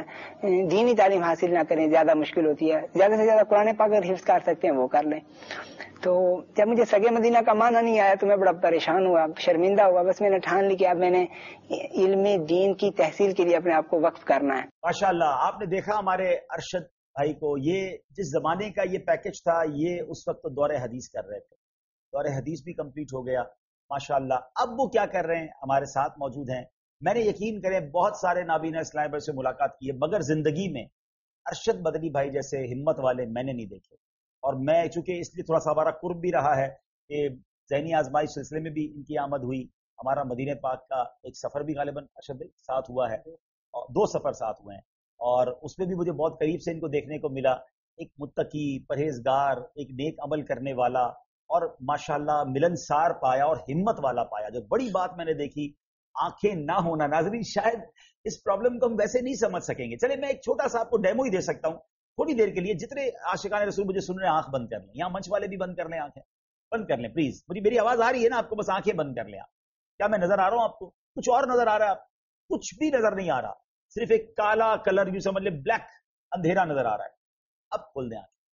دینی تعلیم حاصل نہ کریں، زیادہ مشکل ہوتی ہے. زیادہ سے زیادہ قرآن پاک اگر حفظ کر سکتے ہیں وہ کر لیں. تو جب مجھے سگے مدینہ کا معنی نہیں آیا تو میں بڑا پریشان ہوا، شرمندہ ہوا. بس میں نے ٹھان لی کہ اب میں نے علم دین کی تحصیل کے لیے اپنے آپ کو وقف کرنا ہے. ماشاءاللہ آپ نے دیکھا ہمارے ارشد بھائی کو، یہ جس زمانے کا یہ پیکج تھا، یہ اس وقت دور حدیث کر رہے تھے، دور حدیث بھی کمپلیٹ ہو گیا ماشاءاللہ. اب وہ کیا کر رہے ہیں، ہمارے ساتھ موجود ہیں. میں نے یقین کریں بہت سارے نابینا اسلامی بھائی سے ملاقات کی ہے، مگر زندگی میں ارشد مدنی بھائی جیسے ہمت والے میں نے نہیں دیکھے. اور میں چونکہ اس لیے تھوڑا سا ہمارا قرب بھی رہا ہے کہ ذہنی آزمائش سلسلے میں بھی ان کی آمد ہوئی. ہمارا مدینہ پاک کا ایک سفر بھی غالباً ارشد بھائی ساتھ ہوا ہے، اور 2 سفر ساتھ ہوئے ہیں. اور اس میں بھی مجھے بہت قریب سے ان کو دیکھنے کو ملا. ایک متقی، پرہیزگار، ایک نیک عمل کرنے والا اور ماشاءاللہ ملنسار پایا اور ہمت والا پایا. جو بڑی بات میں نے دیکھی آنکھیں نہ ہونا. ناظرین شاید اس پرابلم کو ہم ویسے نہیں سمجھ سکیں گے. چلے میں ایک چھوٹا سا آپ کو ڈیمو ہی دے سکتا ہوں تھوڑی دیر کے لیے. جتنے عاشقان رسول مجھے سن رہے ہیں آنکھ بند کر لیں. یہاں منچ والے بھی بند کر لیں، آنکھیں بند کر لیں پلیز. میری آواز آ رہی ہے نا آپ کو؟ بس آنکھیں بند کر لیں. آپ کیا میں نظر آ رہا ہوں آپ کو؟ کچھ اور نظر آ رہا ہے؟ آپ کچھ بھی نظر نہیں آ رہا، صرف ایک کالا کلر یوں سمجھ لیں بلیک اندھیرا نظر آ رہا ہے. اب کھول دیں آنکھیں.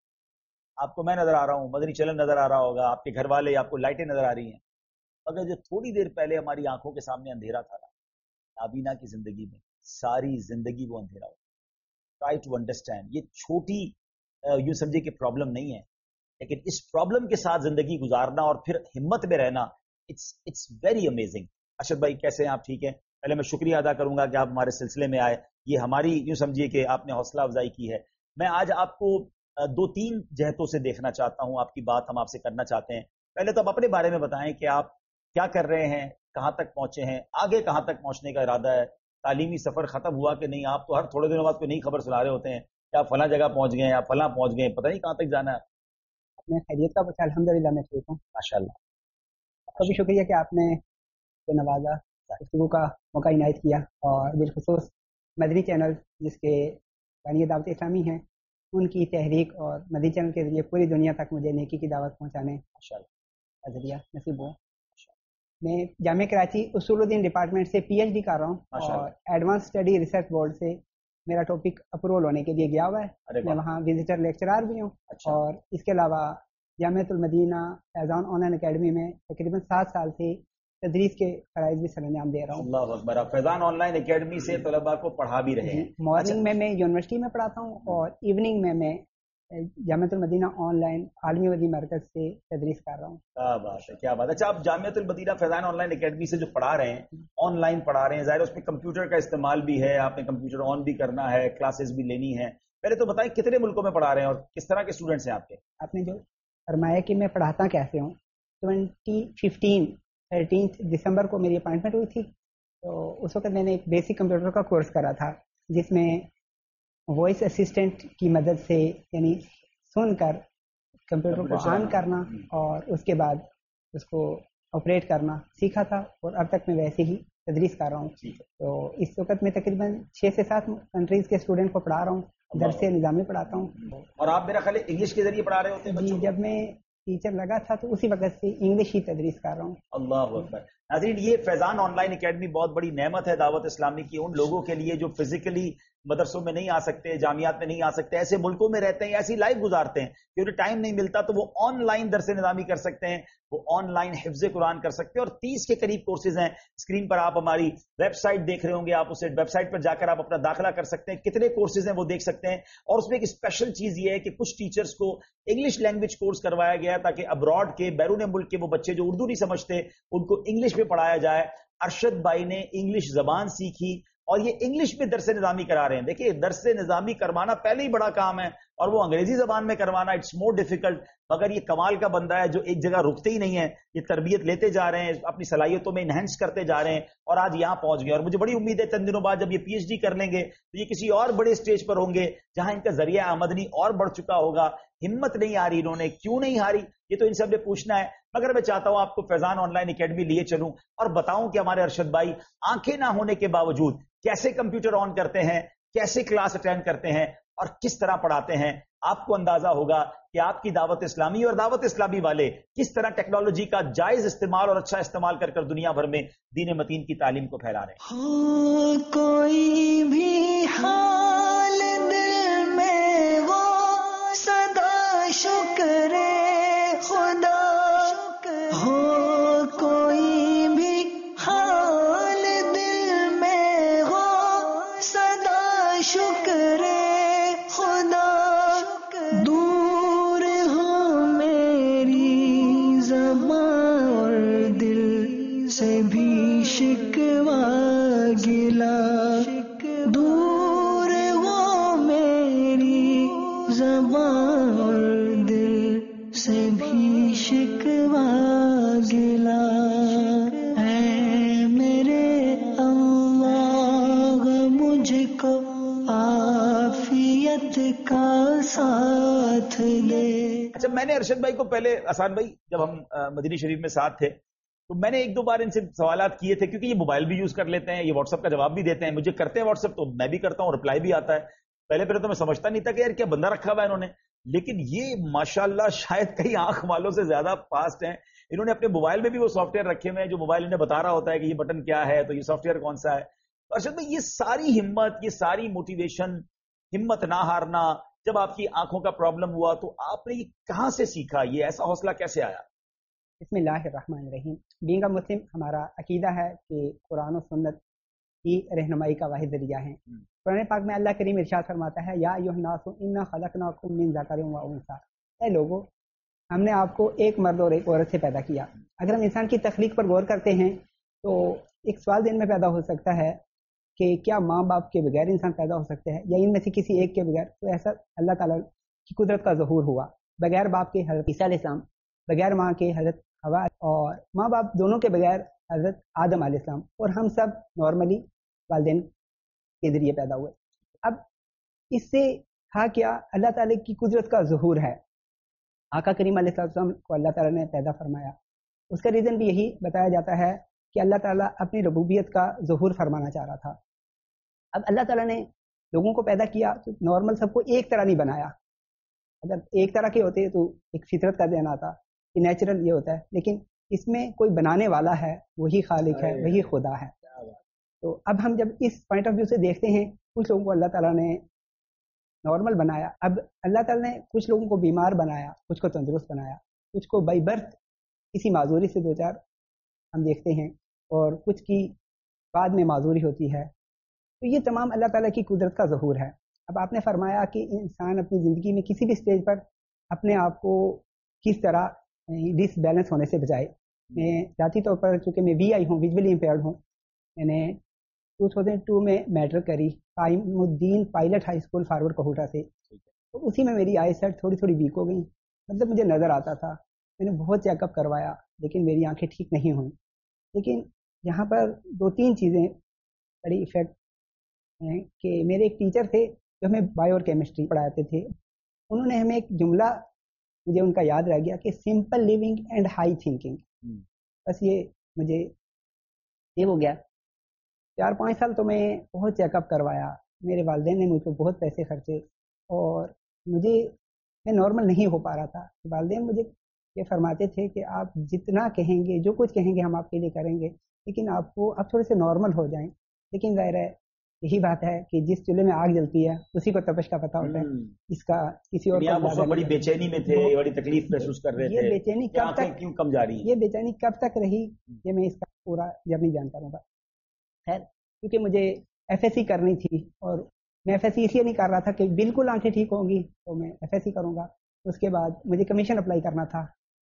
آپ کو میں نظر آ رہا ہوں، مدنی چلن نظر آ رہا ہوگا، آپ کے گھر والے، آپ کو لائٹیں نظر آ رہی ہیں. مگر جو تھوڑی دیر پہلے ہماری آنکھوں کے سامنے اندھیرا تھا نابینا کی زندگی میں ساری زندگی وہ اندھیرا ہو. Try to understand. یہ چھوٹی یوں سمجھے کہ پرابلم نہیں ہے، لیکن اس پرابلم کے ساتھ زندگی گزارنا اور پھر ہمت میں رہنا، اٹس ویری امیزنگ. اشرف بھائی کیسے ہیں آپ؟ ٹھیک ہے. پہلے میں شکریہ ادا کروں گا کہ آپ ہمارے سلسلے میں آئے. یہ ہماری یوں سمجھیے کہ آپ نے حوصلہ افزائی کی ہے. میں آج آپ کو 2-3 جہتوں سے دیکھنا چاہتا ہوں. آپ کی بات ہم آپ سے کرنا چاہتے ہیں. پہلے تو آپ اپنے بارے میں بتائیں کہ آپ کیا کر رہے ہیں، کہاں تک پہنچے ہیں، آگے کہاں تک پہنچنے کا ارادہ ہے. تعلیمی سفر ختم ہوا کہ نہیں؟ آپ تو ہر تھوڑے دنوں بعد کوئی نئی خبر سنا رہے ہوتے ہیں کہ آپ فلاں جگہ پہنچ گئے ہیں، آپ فلاں پہنچ گئے ہیں، پتہ نہیں کہاں تک جانا ہے. اپنے خیریت کا پوچھا؟ الحمدللہ میں ٹھیک ہوں ماشاء اللہ. آپ کا بھی شکریہ کہ آپ نے نوازا، گفتگو کا موقع عنایت کیا، اور بالخصوص مدنی چینل جس کے بانی دعوت اسلامی ہیں ان کی تحریک اور مدنی چینل کے ذریعے پوری دنیا تک مجھے نیکی کی دعوت پہنچانے کا ذریعہ نصیب ہوا. میں جامعہ کراچی اصول الدین ڈپارٹمنٹ سے پی ایچ ڈی کر رہا ہوں اور ایڈوانس اسٹڈی ریسرچ بورڈ سے میرا ٹاپک اپروول ہونے کے لیے گیا ہوا ہے. میں وہاں وزٹر لیکچرار بھی ہوں. اور اس کے علاوہ جامعۃ المدینہ فیضان آن لائن اکیڈمی میں تقریباً 7 سال سے تدریس کے فرائض بھی سر انجام دے رہا ہوں. اللہ اکبر. فیضان آن لائن اکیڈمی سے طلباء کو پڑھا بھی رہے ہیں. مارننگ میں یونیورسٹی میں پڑھاتا ہوں اور ایوننگ میں جامعۃ المدینہ آن لائن عالمی مدنی مرکز سے تدریس کر رہا ہوں. کیا بات ہے، کیا بات ہے. اچھا، آپ جامعۃ المدینہ فیضان آن لائن اکیڈمی سے جو پڑھا رہے ہیں، آن لائن پڑھا رہے ہیں، ظاہر اس میں کمپیوٹر کا استعمال بھی ہے، آپ نے کمپیوٹر آن بھی کرنا ہے، کلاسز بھی لینی ہے. پہلے تو بتائیں کتنے ملکوں میں پڑھا رہے ہیں اور کس طرح کے اسٹوڈنٹس ہیں آپ کے؟ آپ نے جو فرمایا کہ میں پڑھاتا کیسے ہوں، 13 دسمبر کو میری اپائنٹمنٹ ہوئی تھی. تو اس وقت میں نے ایک بیسک کمپیوٹر کا کورس کرا تھا جس میں وائس اسسٹنٹ کی مدد سے یعنی سن کر کمپیوٹر کو آن کرنا اور اس کے بعد اس کو آپریٹ کرنا سیکھا تھا، اور اب تک میں ویسے ہی تدریس کر رہا ہوں. تو اس وقت میں تقریباً 6 سے 7 کنٹریز کے اسٹوڈنٹ کو پڑھا رہا ہوں، درس نظامی پڑھاتا ہوں. اور آپ میرا خیال ہے انگلش کے ذریعے پڑھا رہے ہوتے ہیں؟ جی، جب میں ٹیچر لگا تھا تو اسی وقت سے انگلش ہی تدریس کر رہا ہوں. اللہ اکبر. ناظرین، یہ فیضان آن لائن اکیڈمی بہت بڑی نعمت ہے دعوت اسلامی کی ان لوگوں کے لیے جو فزیکلی مدرسوں میں نہیں آ سکتے، جامعات میں نہیں آ سکتے، ایسے ملکوں میں رہتے ہیں، ایسی لائف گزارتے ہیں کہ انہیں ٹائم نہیں ملتا، تو وہ آن لائن درس نظامی کر سکتے ہیں، وہ آن لائن حفظ قرآن کر سکتے ہیں. اور 30 کے قریب کورسز ہیں. اسکرین پر آپ ہماری ویب سائٹ دیکھ رہے ہوں گے، آپ اسے ویب سائٹ پر جا کر آپ اپنا داخلہ کر سکتے ہیں. کتنے کورسز ہیں وہ دیکھ سکتے ہیں. اور اس میں ایک اسپیشل چیز یہ ہے کہ کچھ ٹیچرز کو انگلش لینگویج کورس کروایا گیا تاکہ ابراڈ کے، بیرون ملک کے وہ بچے جو اردو نہیں سمجھتے ان کو انگلش میں پڑھایا جائے. ارشد بھائی نے انگلش زبان سیکھی اور یہ انگلش میں درس نظامی کرا رہے ہیں. دیکھیں، درس نظامی کروانا پہلے ہی بڑا کام ہے اور وہ انگریزی زبان میں کروانا اٹس مور ڈیفیکلٹ. مگر یہ کمال کا بندہ ہے جو ایک جگہ رکتے ہی نہیں ہے، یہ تربیت لیتے جا رہے ہیں، اپنی صلاحیتوں میں انہینس کرتے جا رہے ہیں اور آج یہاں پہنچ گئے. اور مجھے بڑی امید ہے چند دنوں بعد جب یہ پی ایچ ڈی کر لیں گے تو یہ کسی اور بڑے اسٹیج پر ہوں گے جہاں ان کا ذریعہ آمدنی اور بڑھ چکا ہوگا. ہمت نہیں آ رہی انہوں نے، کیوں نہیں ہاری یہ تو ان سب نے پوچھنا ہے. مگر میں چاہتا ہوں آپ کو فیضان آن لائن اکیڈمی لیے چلوں اور بتاؤں کہ ہمارے ارشد بھائی آنکھیں نہ ہونے کے باوجود کیسے کمپیوٹر آن کرتے ہیں، کیسے کلاس اٹینڈ کرتے ہیں اور کس طرح پڑھاتے ہیں. آپ کو اندازہ ہوگا کہ آپ کی دعوت اسلامی اور دعوت اسلامی والے کس طرح ٹیکنالوجی کا جائز استعمال اور اچھا استعمال کر دنیا بھر میں دین متین کی تعلیم کو پھیلا رہے ہیں. کوئی بھی حال دل میں وہ صدا شکر خدا ہو، کوئی بھی حال دل میں ہو صدا شکر خدا. دور ہو میری زبان اور دل سے بھی شکوہ گلا، دور نے ارشد بھائی کو پہلے، آسان بھائی، جب ہم مدینہ شریف میں ساتھ تھے تو میں نے ایک دو بار ان سے سوالات کیے تھے، کیونکہ یہ موبائل بھی یوز کر لیتے ہیں، یہ واٹس ایپ کا جواب بھی دیتے ہیں، مجھے کرتے ہیں واٹس ایپ تو میں بھی کرتا ہوں، رپلائی بھی آتا ہے. پہلے تو میں سمجھتا نہیں تھا کہ یار کیا بندہ رکھا ہوا ہے انہوں نے، لیکن یہ ماشاءاللہ شاید کئی آنکھ والوں سے زیادہ فاسٹ ہیں. انہوں نے اپنے موبائل میں بھی وہ سافٹ ویئر رکھے ہوئے ہیں جو موبائل انہیں بتا رہا ہوتا ہے کہ یہ بٹن کیا ہے تو یہ سافٹ ویئر کون سا ہے. ارشد بھائی یہ ساری ہمت، یہ ساری موٹیویشن، ہمت نہ ہارنا، جب آپ کی آنکھوں کا پرابلم ہوا تو آپ نے یہ کہاں سے سیکھا؟ یہ ایسا حوصلہ کیسے آیا؟ بسم اللہ الرحمن الرحیم. بینگ اے مسلم ہمارا عقیدہ ہے کہ قرآن و سنت کی رہنمائی کا واحد ذریعہ ہے. قرآن پاک میں اللہ کریم ارشاد فرماتا ہے، یا ایھا الناس انا خلقناکم من ذکر و انثی، اے لوگو ہم نے آپ کو ایک مرد اور ایک عورت سے پیدا کیا. اگر ہم انسان کی تخلیق پر غور کرتے ہیں تو ایک سوال ذہن میں پیدا ہو سکتا ہے کہ کیا ماں باپ کے بغیر انسان پیدا ہو سکتے ہیں، یا ان میں سے کسی ایک کے بغیر؟ تو ایسا اللہ تعالیٰ کی قدرت کا ظہور ہوا. بغیر باپ کے حضرت عیسیٰ علیہ السلام، بغیر ماں کے حضرت حوا، اور ماں باپ دونوں کے بغیر حضرت آدم علیہ السلام، اور ہم سب نارملی والدین کے ذریعے پیدا ہوئے. اب اس سے تھا کیا؟ اللہ تعالیٰ کی قدرت کا ظہور ہے. آقا کریم علیہ السلام کو اللہ تعالیٰ نے پیدا فرمایا. اس کا ریزن بھی یہی بتایا جاتا ہے کہ اللہ تعالیٰ اپنی ربوبیت کا ظہور فرمانا چاہ رہا تھا. اب اللہ تعالیٰ نے لوگوں کو پیدا کیا تو نارمل سب کو ایک طرح نہیں بنایا. اگر ایک طرح کے ہوتے تو ایک فطرت کا ذہن آتا کہ نیچرل یہ ہوتا ہے، لیکن اس میں کوئی بنانے والا ہے، وہی خالق ہے، وہی خدا ہے. تو اب ہم جب اس پوائنٹ آف ویو سے دیکھتے ہیں، کچھ لوگوں کو اللہ تعالیٰ نے نارمل بنایا. اب اللہ تعالیٰ نے کچھ لوگوں کو بیمار بنایا، کچھ کو تندرست بنایا، کچھ کو بائی برتھ کسی معذوری سے دو چار ہم دیکھتے ہیں، اور کچھ کی بعد میں معذوری ہوتی ہے. تو یہ تمام اللہ تعالیٰ کی قدرت کا ظہور ہے. اب آپ نے فرمایا کہ انسان اپنی زندگی میں کسی بھی اسٹیج پر اپنے آپ کو کس طرح ڈس بیلنس ہونے سے بچائے. میں ذاتی طور پر چونکہ میں وی آئی ہوں، ویژولی امپیئرڈ ہوں، میں نے 2002 میں میٹرک کری Qaimuddin pilot high school forward Kahuta سے. تو اسی میں میری آئی سیٹ تھوڑی تھوڑی ویک ہو گئی. مطلب مجھے نظر آتا تھا، میں نے بہت چیک اپ کروایا لیکن میری آنکھیں ٹھیک نہیں ہوئیں. لیکن یہاں پر دو تین چیزیں بڑی افیکٹ ہیں کہ میرے ایک ٹیچر تھے جو ہمیں بایو اور کیمسٹری پڑھاتے تھے. انہوں نے ہمیں ایک جملہ مجھے ان کا یاد رہ گیا کہ simple living and high thinking. بس یہ مجھے یہ ہو گیا. 4-5 سال تو میں بہت چیک اپ کروایا. میرے والدین نے مجھ کو بہت پیسے خرچے، اور میں نارمل نہیں ہو پا رہا تھا. والدین مجھے یہ فرماتے تھے کہ آپ جتنا کہیں گے، جو کچھ کہیں گے ہم آپ کے لیے کریں گے، لیکن آپ تھوڑے سے نارمل ہو جائیں. لیکن ظاہر ہے یہی بات ہے کہ جس چولہے میں آگ جلتی ہے اسی کو تپش کا پتہ ہوتا ہے. اس کا کسی اور کو بڑی بے چینی میں تھے، بڑی تکلیف محسوس کر رہے تھے. یہ بے چینی کب تک کیوں کم جا رہی ہے؟ یہ بے چینی کب تک رہی یہ میں اس کا پورا جرنی جانتا رہوں گا. خیر، کیونکہ مجھے ایف ایس سی کرنی تھی، اور میں ایف ایس سی اس لیے نہیں کر رہا تھا کہ بالکل آنکھیں ٹھیک ہوں گی تو میں ایف ایس سی کروں گا. اس کے بعد مجھے کمیشن اپلائی کرنا تھا.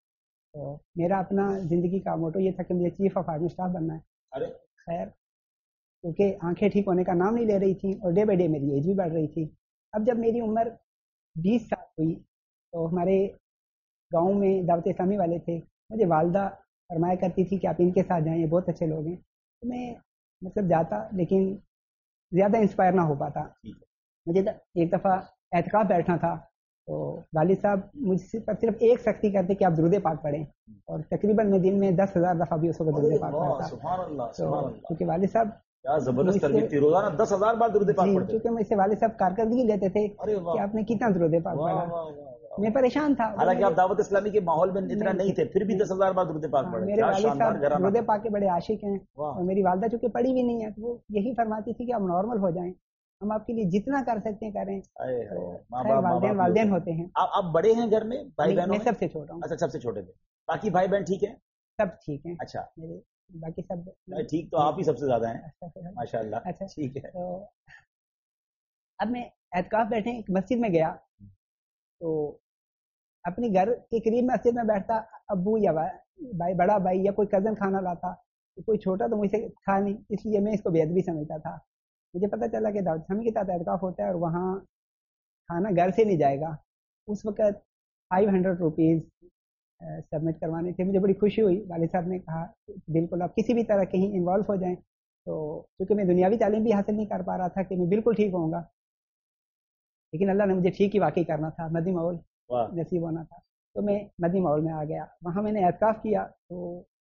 تو میرا اپنا زندگی کا موٹو یہ تھا کہ مجھے چیف آف آرمی اسٹاف بننا ہے. خیر، کیونکہ آنکھیں ٹھیک ہونے کا نام نہیں لے رہی تھی اور ڈے بائی ڈے میری ایج بھی بڑھ رہی تھی. اب جب میری عمر 20 سال ہوئی تو ہمارے گاؤں میں دعوت اسلامی والے تھے. مجھے والدہ فرمایا کرتی تھی کہ آپ ان کے ساتھ جائیں، یہ بہت اچھے لوگ ہیں. تو میں مطلب جاتا لیکن زیادہ انسپائر نہ ہو پاتا. مجھے ایک دفعہ اعتکاف بیٹھنا تھا تو والد صاحب مجھ پر صرف ایک سختی کرتے کہ آپ درود پاک پڑھیں، اور تقریباً میں دن میں 10,000 دفعہ بھی اس وقت درود پاک پڑھتا. تو کیونکہ والد صاحب کیا زبردست تربیت تھی، روزانہ 10,000 بار درود پاک پڑھتے. کیونکہ مجھ سے والد صاحب کارکردگی لیتے تھے کہ آپ نے کتنا درود پاک پڑھا. میں پریشان تھا، حالانکہ آپ دعوت اسلامی کے ماحول میں اتنا نہیں تھے، پھر بھی 10,000 بار درود پاک پڑھے. میرے والد صاحب درود پاک کے بڑے عاشق ہیں، اور میری والدہ چونکہ پڑھی بھی نہیں ہے تو وہ یہی فرماتی تھی کہ آپ نارمل ہو جائیں، ہم آپ کے لیے جتنا کر سکتے ہیں کریں. والدین ہوتے ہیں. آپ بڑے ہیں گھر میں؟ بھائی بہن؟ میں سب سے چھوٹا ہوں. اچھا، سب سے چھوٹے تھے. باقی بھائی بہن ٹھیک ہیں؟ سب ٹھیک ہیں. اچھا، میرے باقی سب ٹھیک. تو آپ ہی سب سے زیادہ ہیں ماشاء اللہ. اچھا ٹھیک ہے. تو اب میں اعتکاف بیٹھے ایک مسجد میں گیا تو اپنی گھر کے قریب مسجد میں بیٹھتا، ابو یا بھائی، بڑا بھائی یا کوئی کزن کھانا لاتا، کوئی چھوٹا تو مجھ سے کھا نہیں، اس لیے میں اس کو بے ادبی سمجھتا تھا. مجھے پتہ چلا کہ دعوت اسلامی کے تحت اعتکاف ہوتا ہے اور وہاں کھانا گھر سے نہیں جائے گا. اس وقت 500 روپیز سبمٹ کروانے تھے. مجھے بڑی خوشی ہوئی. والد صاحب نے کہا بالکل آپ کسی بھی طرح کہیں انوالو ہو جائیں. تو چونکہ میں دنیاوی تعلیم بھی حاصل نہیں کر پا رہا تھا کہ میں بالکل ٹھیک ہوں گا، لیکن اللہ نے مجھے ٹھیک ہی واقعی کرنا تھا، مدی ماحول نصیب ہونا تھا. تو میں مدنی ماحول میں آ گیا. وہاں میں نے اعتکاف کیا. تو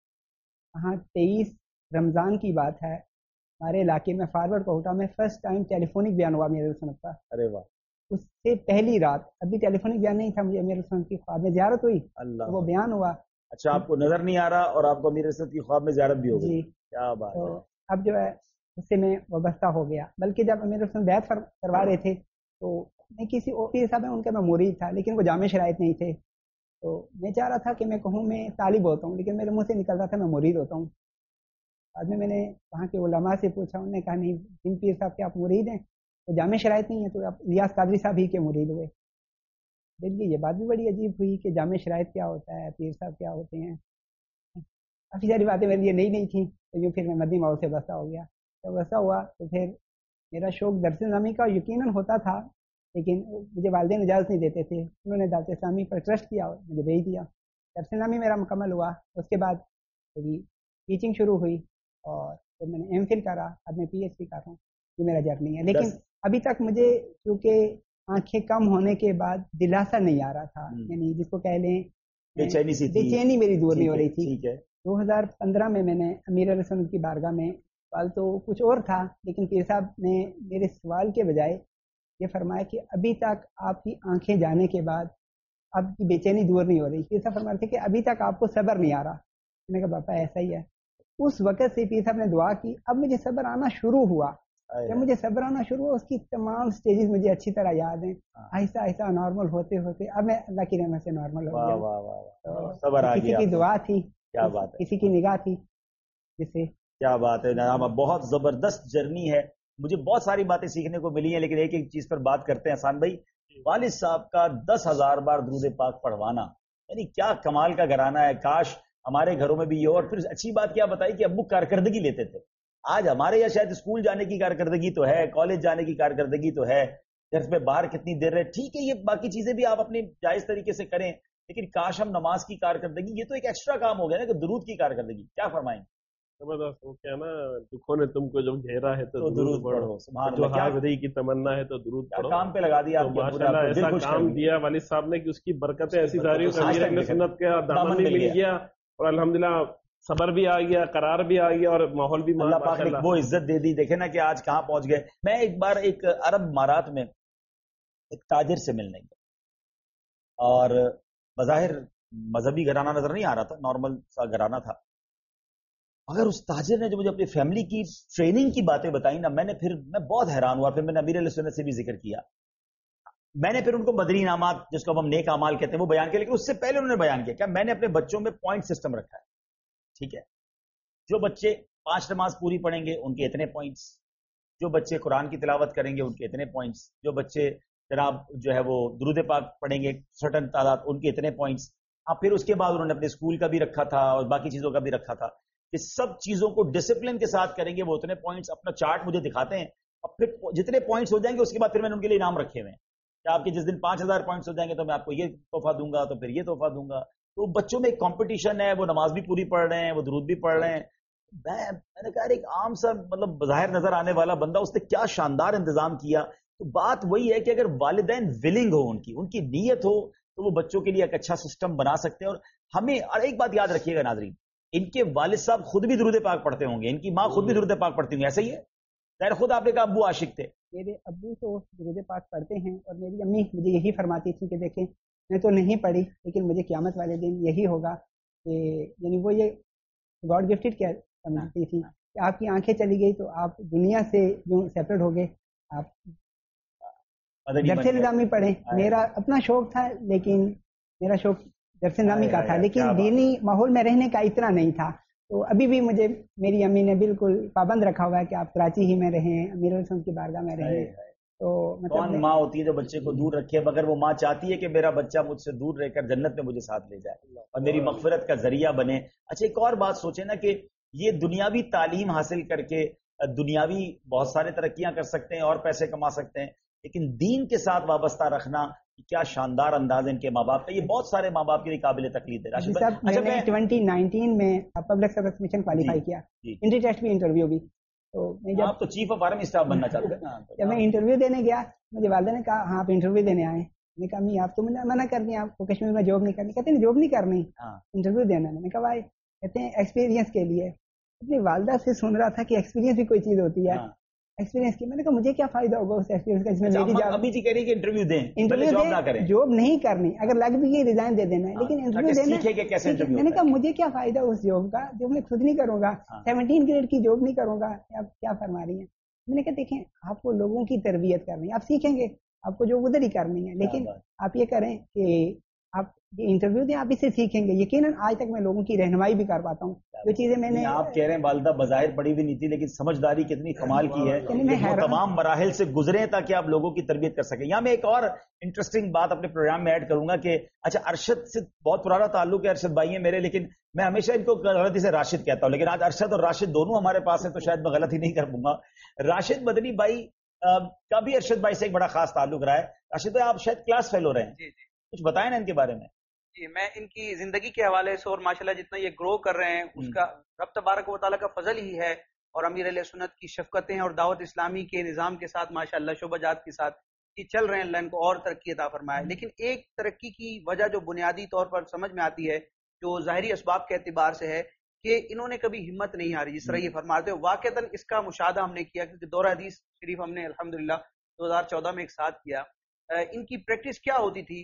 وہاں 23 رمضان کی بات ہے, ہمارے علاقے میں فارورڈ کو اٹھا میں فرسٹ ٹائم ٹیلیفونک بیان ہوا میرے سنت کا. ارے واہ. اس سے پہلی رات, ابھی ٹیلیفونک بیان نہیں تھا, مجھے میرے سنت کی خواب میں زیارت ہوئی, اللہ, وہ بیان ہوا. اچھا, آپ کو نظر نہیں آ رہا اور آپ کو امیر سنت کی خواب میں زیارت بھی ہو گئی. جی, کیا بات تو ہے. اب جو ہے اس سے میں وابستہ ہو گیا. بلکہ جب امیر سنت بیعت کروا رہے تھے تو میں کسی اور کے حساب میں ان کا میں مرید تھا, لیکن وہ جامع شرائط نہیں تھے. تو میں چاہ رہا تھا کہ میں کہوں میں طالب ہوتا ہوں, لیکن میرے منہ سے نکل رہا تھا میں مرید ہوتا ہوں. بعد میں نے وہاں کے علماء سے پوچھا, انہوں نے کہا نہیں, جن پیر صاحب کے آپ مرید ہیں تو جامع شرائط نہیں ہے, تو آپ الیاس قادری صاحب ہی کے مرید ہوئے. دیکھیے یہ بات بھی بڑی عجیب ہوئی کہ جامع شرائط کیا ہوتا ہے, پیر صاحب کیا ہوتے ہیں. کافی ساری باتیں میرے لیے نہیں تھیں. تو یوں پھر میں مدنی ماحول سے وابستہ ہو گیا. جب وابستہ ہوا تو پھر میرا شوق درس نظامی کا یقیناً ہوتا تھا, لیکن مجھے والدین اجازت نہیں دیتے تھے. انہوں نے دعوت اسلامی پر ٹرسٹ کیا اور مجھے بھیج دیا. درس نظامی میرا مکمل ہوا. اس کے بعد میری ٹیچنگ شروع ہوئی اور پھر میں نے ایم فل کرا. اب میں پی ایچ ڈی کر رہا ہوں. یہ میرا جرنی ہے. لیکن ابھی تک مجھے کیونکہ آنکھیں کم ہونے کے بعد دلاسا نہیں آ رہا تھا, یعنی جس کو کہہ لیں بے چینی میری دور نہیں ہو رہی تھی. 2015 میں نے امیر علیہ سنت کی بارگاہ میں, سوال تو کچھ اور تھا, لیکن پیر صاحب نے میرے سوال کے بجائے یہ فرمایا کہ ابھی تک آپ کی آنکھیں جانے کے بعد آپ کی بے چینی دور نہیں ہو رہی. پیر صاحب فرماتے کہ ابھی تک آپ کو صبر نہیں آ رہا. میں نے کہا باپا ایسا ہی ہے. اس وقت سے پیر صاحب نے دعا کی, اب مجھے صبر آنا شروع ہوا. جب مجھے صبر آنا شروع ہوا, اس کی تمام سٹیجز مجھے اچھی طرح یاد ہیں. آہستہ آہستہ نارمل ہوتے ہوتے اب میں اللہ کی رحمت سے نارمل ہو گیا. کسی کی دعا تھی, کیا بات ہے, کسی کی نگاہ تھی, جس سے کیا بات ہے. بہت زبردست جرنی ہے. مجھے بہت ساری باتیں سیکھنے کو ملی ہیں, لیکن ایک ایک چیز پر بات کرتے ہیں. احسان بھائی, والد صاحب کا 10,000 بار درود پاک پڑھوانا, یعنی کیا کمال کا گھرانہ ہے. کاش ہمارے گھروں میں بھی یہ. اور پھر اچھی بات کیا بتائی کہ ابو کارکردگی لیتے تھے. آج ہمارے یہاں شاید اسکول جانے کی کارکردگی تو ہے, کالج جانے کی کارکردگی تو ہے, گھر پہ باہر کتنی دیر رہے, ٹھیک ہے, یہ باقی چیزیں بھی آپ اپنے جائز طریقے سے کریں, لیکن کاش ہم نماز کی کارکردگی, یہ تو ایک ایکسٹرا کام ہو گیا نا کہ درود کی کارکردگی. کیا فرمائیں؟ زبردست. وہ کیا نا, دکھوں نے تم کو جب گھیرا ہے تو درود پڑھو, جو حاضری کی تمنا ہے تو درود پڑھو. کام پہ لگا دیا ماشاءاللہ, ایسا کام دیا والد صاحب نے کہ اس کی برکتیں ایسی ساری سنت کا دامن مل گیا, اور الحمدللہ صبر بھی آ گیا, قرار بھی آ گیا, اور ماحول بھی اللہ پاک نے وہ عزت دے دی. دیکھیں نا کہ آج کہاں پہنچ گئے. میں ایک بار ایک عرب امارات میں ایک تاجر سے ملنے گیا, اور بظاہر مذہبی گھرانہ نظر نہیں آ رہا تھا, نارمل سا گھرانہ تھا, مگر اس تاجر نے جو مجھے اپنی فیملی کی ٹریننگ کی باتیں بتائی نا, میں بہت حیران ہوا. پھر میں نے امیر علیہ سنت سے بھی ذکر کیا. میں نے پھر ان کو بدری انعامات, جس کو ہم نیک اعمال کہتے ہیں, وہ بیان کیا. لیکن اس سے پہلے انہوں نے بیان کیا کہ میں نے اپنے بچوں میں پوائنٹ سسٹم رکھا ہے. ٹھیک ہے, جو بچے 5 نماز پوری پڑھیں گے ان کے اتنے پوائنٹس, جو بچے قرآن کی تلاوت کریں گے ان کے اتنے پوائنٹس, جو بچے جناب جو ہے وہ درود پاک پڑھیں گے سرٹن تعداد, ان کے اتنے پوائنٹس. اب پھر اس کے بعد انہوں نے اپنے اسکول کا بھی رکھا تھا اور باقی چیزوں کا بھی رکھا تھا کہ سب چیزوں کو ڈسپلن کے ساتھ کریں گے وہ اتنے پوائنٹس. اپنا چارٹ مجھے دکھاتے ہیں, اور پھر جتنے پوائنٹس ہو جائیں گے اس کے بعد پھر میں نے ان کے لیے انعام رکھے ہوئے ہیں کہ آپ کے جس دن 5,000 پوائنٹس ہو جائیں گے تو میں آپ کو یہ تحفہ دوں گا, تو پھر یہ تحفہ دوں گا. تو بچوں میں ایک کمپٹیشن ہے, وہ نماز بھی پوری پڑھ رہے ہیں, وہ درود بھی پڑھ رہے ہیں. میں نے کہا ایک عام سا مطلب بظاہر نظر آنے والا بندہ, اس نے کیا شاندار انتظام کیا. تو بات وہی ہے کہ اگر والدین ولنگ ہو, ان کی نیت ہو, تو وہ بچوں کے لیے ایک اچھا سسٹم بنا سکتے ہیں. اور ہمیں اور ایک بات یاد رکھیے گا ناظرین, ان کے والد صاحب خود بھی درود پاک پڑھتے ہوں گے, ان کی ماں خود بھی درود پاک پڑھتی ہوں گے, ایسا ہی ہے؟ ظاہر خود آپ نے کہا ابو عاشق تھے. میرے ابو تو درود پاک پڑھتے ہیں, اور میری امی مجھے یہی فرماتی تھی کہ دیکھیں میں تو نہیں پڑھی, لیکن مجھے قیامت والے دن یہی ہوگا کہ, یعنی وہ یہ گاڈ گفٹڈ کیا سمجھتی تھی کہ آپ کی آنکھیں چلی گئی تو آپ دنیا سے جو سیپریٹ ہو گئے, آپ درس نظامی پڑھیں. میرا اپنا شوق تھا, لیکن میرا شوق درس نظامی کا تھا, لیکن دینی ماحول میں رہنے کا اتنا نہیں تھا. تو ابھی بھی مجھے میری امی نے بالکل پابند رکھا ہوا ہے کہ آپ کراچی ہی میں رہیں, امیر علیہ سنت کی بارگاہ میں رہیں. تو کون ماں ہوتی ہے جو بچے کو دور رکھے, مگر وہ ماں چاہتی ہے کہ میرا بچہ مجھ سے دور رہ کر جنت میں مجھے ساتھ لے جائے اور میری مغفرت کا ذریعہ بنے. اچھا ایک اور بات سوچیں نا کہ یہ دنیاوی تعلیم حاصل کر کے دنیاوی بہت سارے ترقیاں کر سکتے ہیں اور پیسے کما سکتے ہیں, لیکن دین کے ساتھ وابستہ رکھنا کیا شاندار انداز ان کے ماں باپ کا. یہ بہت سارے ماں باپ کے لیے قابل تقلید ہے. میں نے 2019 میں پبلک سروس مشن کوالیفائی کیا, انٹری ٹیسٹ بھی, انٹرویو بھی. تو آپ تو چیف آف آرمی اسٹاف بننا چاہتے ہیں. جب میں انٹرویو دینے گیا, مجھے والدہ نے کہا ہاں آپ انٹرویو دینے آئے, میں نے کہا امی آپ تو منع کر دیں آپ کو کشمیر میں جاب نہیں کرنی. کہتے ہیں جاب نہیں کرنی, انٹرویو دینا. میں نے کہا بھائی کہتے ہیں ایکسپیرینس کے لیے. اپنی والدہ سے سن رہا تھا کہ ایکسپیرینس بھی کوئی چیز ہوتی ہے, ایکسپیرینس کی. میں نے کہا مجھے کیا فائدہ ہوگا اس ایکسپیرینس کا جس میں میری جاب. ابھی جی کہہ رہی کہ انٹرویو دیں, جاب نہیں کرنی, اگر لگ بھی یہ ریزائن دے دینا ہے, لیکن انٹرویو دینا. میں نے کہا مجھے کیا فائدہ اس جاب کا جو میں خود نہیں کروں گا, 17 گریڈ کی جاب نہیں کروں گا. آپ کیا فرما رہی ہیں؟ میں نے کہا دیکھیں آپ کو لوگوں کی تربیت کرنی ہے, آپ سیکھیں گے, آپ کو جو ادھر ہی کرنی ہے, لیکن آپ یہ کریں کہ آپ یہ انٹرویو دیں, آپ اسے سیکھیں گے. یقیناً آج تک میں لوگوں کی رہنمائی بھی کر پاتا ہوں. جو چیزیں میں نے, آپ کہہ رہے ہیں والدہ بظاہر پڑھی ہوئی نہیں تھی لیکن سمجھداری کتنی کمال کی ہے, وہ تمام مراحل سے گزرے تاکہ آپ لوگوں کی تربیت کر سکیں. یہاں میں ایک اور انٹرسٹنگ بات اپنے پروگرام میں ایڈ کروں گا کہ اچھا ارشد سے بہت پرانا تعلق ہے, ارشد بھائی ہیں میرے, لیکن میں ہمیشہ ان کو غلطی سے راشد کہتا ہوں, لیکن آج ارشد اور راشد دونوں ہمارے پاس ہیں تو شاید میں غلطی نہیں کر پوں گا. راشد مدنی بھائی کا بھی ارشد بھائی سے ایک بڑا خاص تعلق رہا ہے. راشد بھائی آپ شاید کلاس فیلو رہے ہیں, کچھ بتائیں نا ان کے بارے میں. جی میں ان کی زندگی کے حوالے سے اور ماشاءاللہ جتنا یہ گرو کر رہے ہیں اس کا رب تبارک و تعالیٰ کا فضل ہی ہے, اور امیر علیہ سنت کی شفقتیں اور دعوت اسلامی کے نظام کے ساتھ ماشاءاللہ شعبہ جات کے ساتھ یہ چل رہے ہیں. اللہ ان کو اور ترقی عطا فرمائے. لیکن ایک ترقی کی وجہ جو بنیادی طور پر سمجھ میں آتی ہے, جو ظاہری اسباب کے اعتبار سے ہے, کہ انہوں نے کبھی ہمت نہیں ہاری. جس طرح یہ فرماتے ہیں واقعتاً اس کا مشاہدہ ہم نے کیا, کیونکہ دورہ حدیث شریف ہم نے الحمدللہ 2014 میں ایک ساتھ کیا. ان کی پریکٹس کیا ہوتی تھی,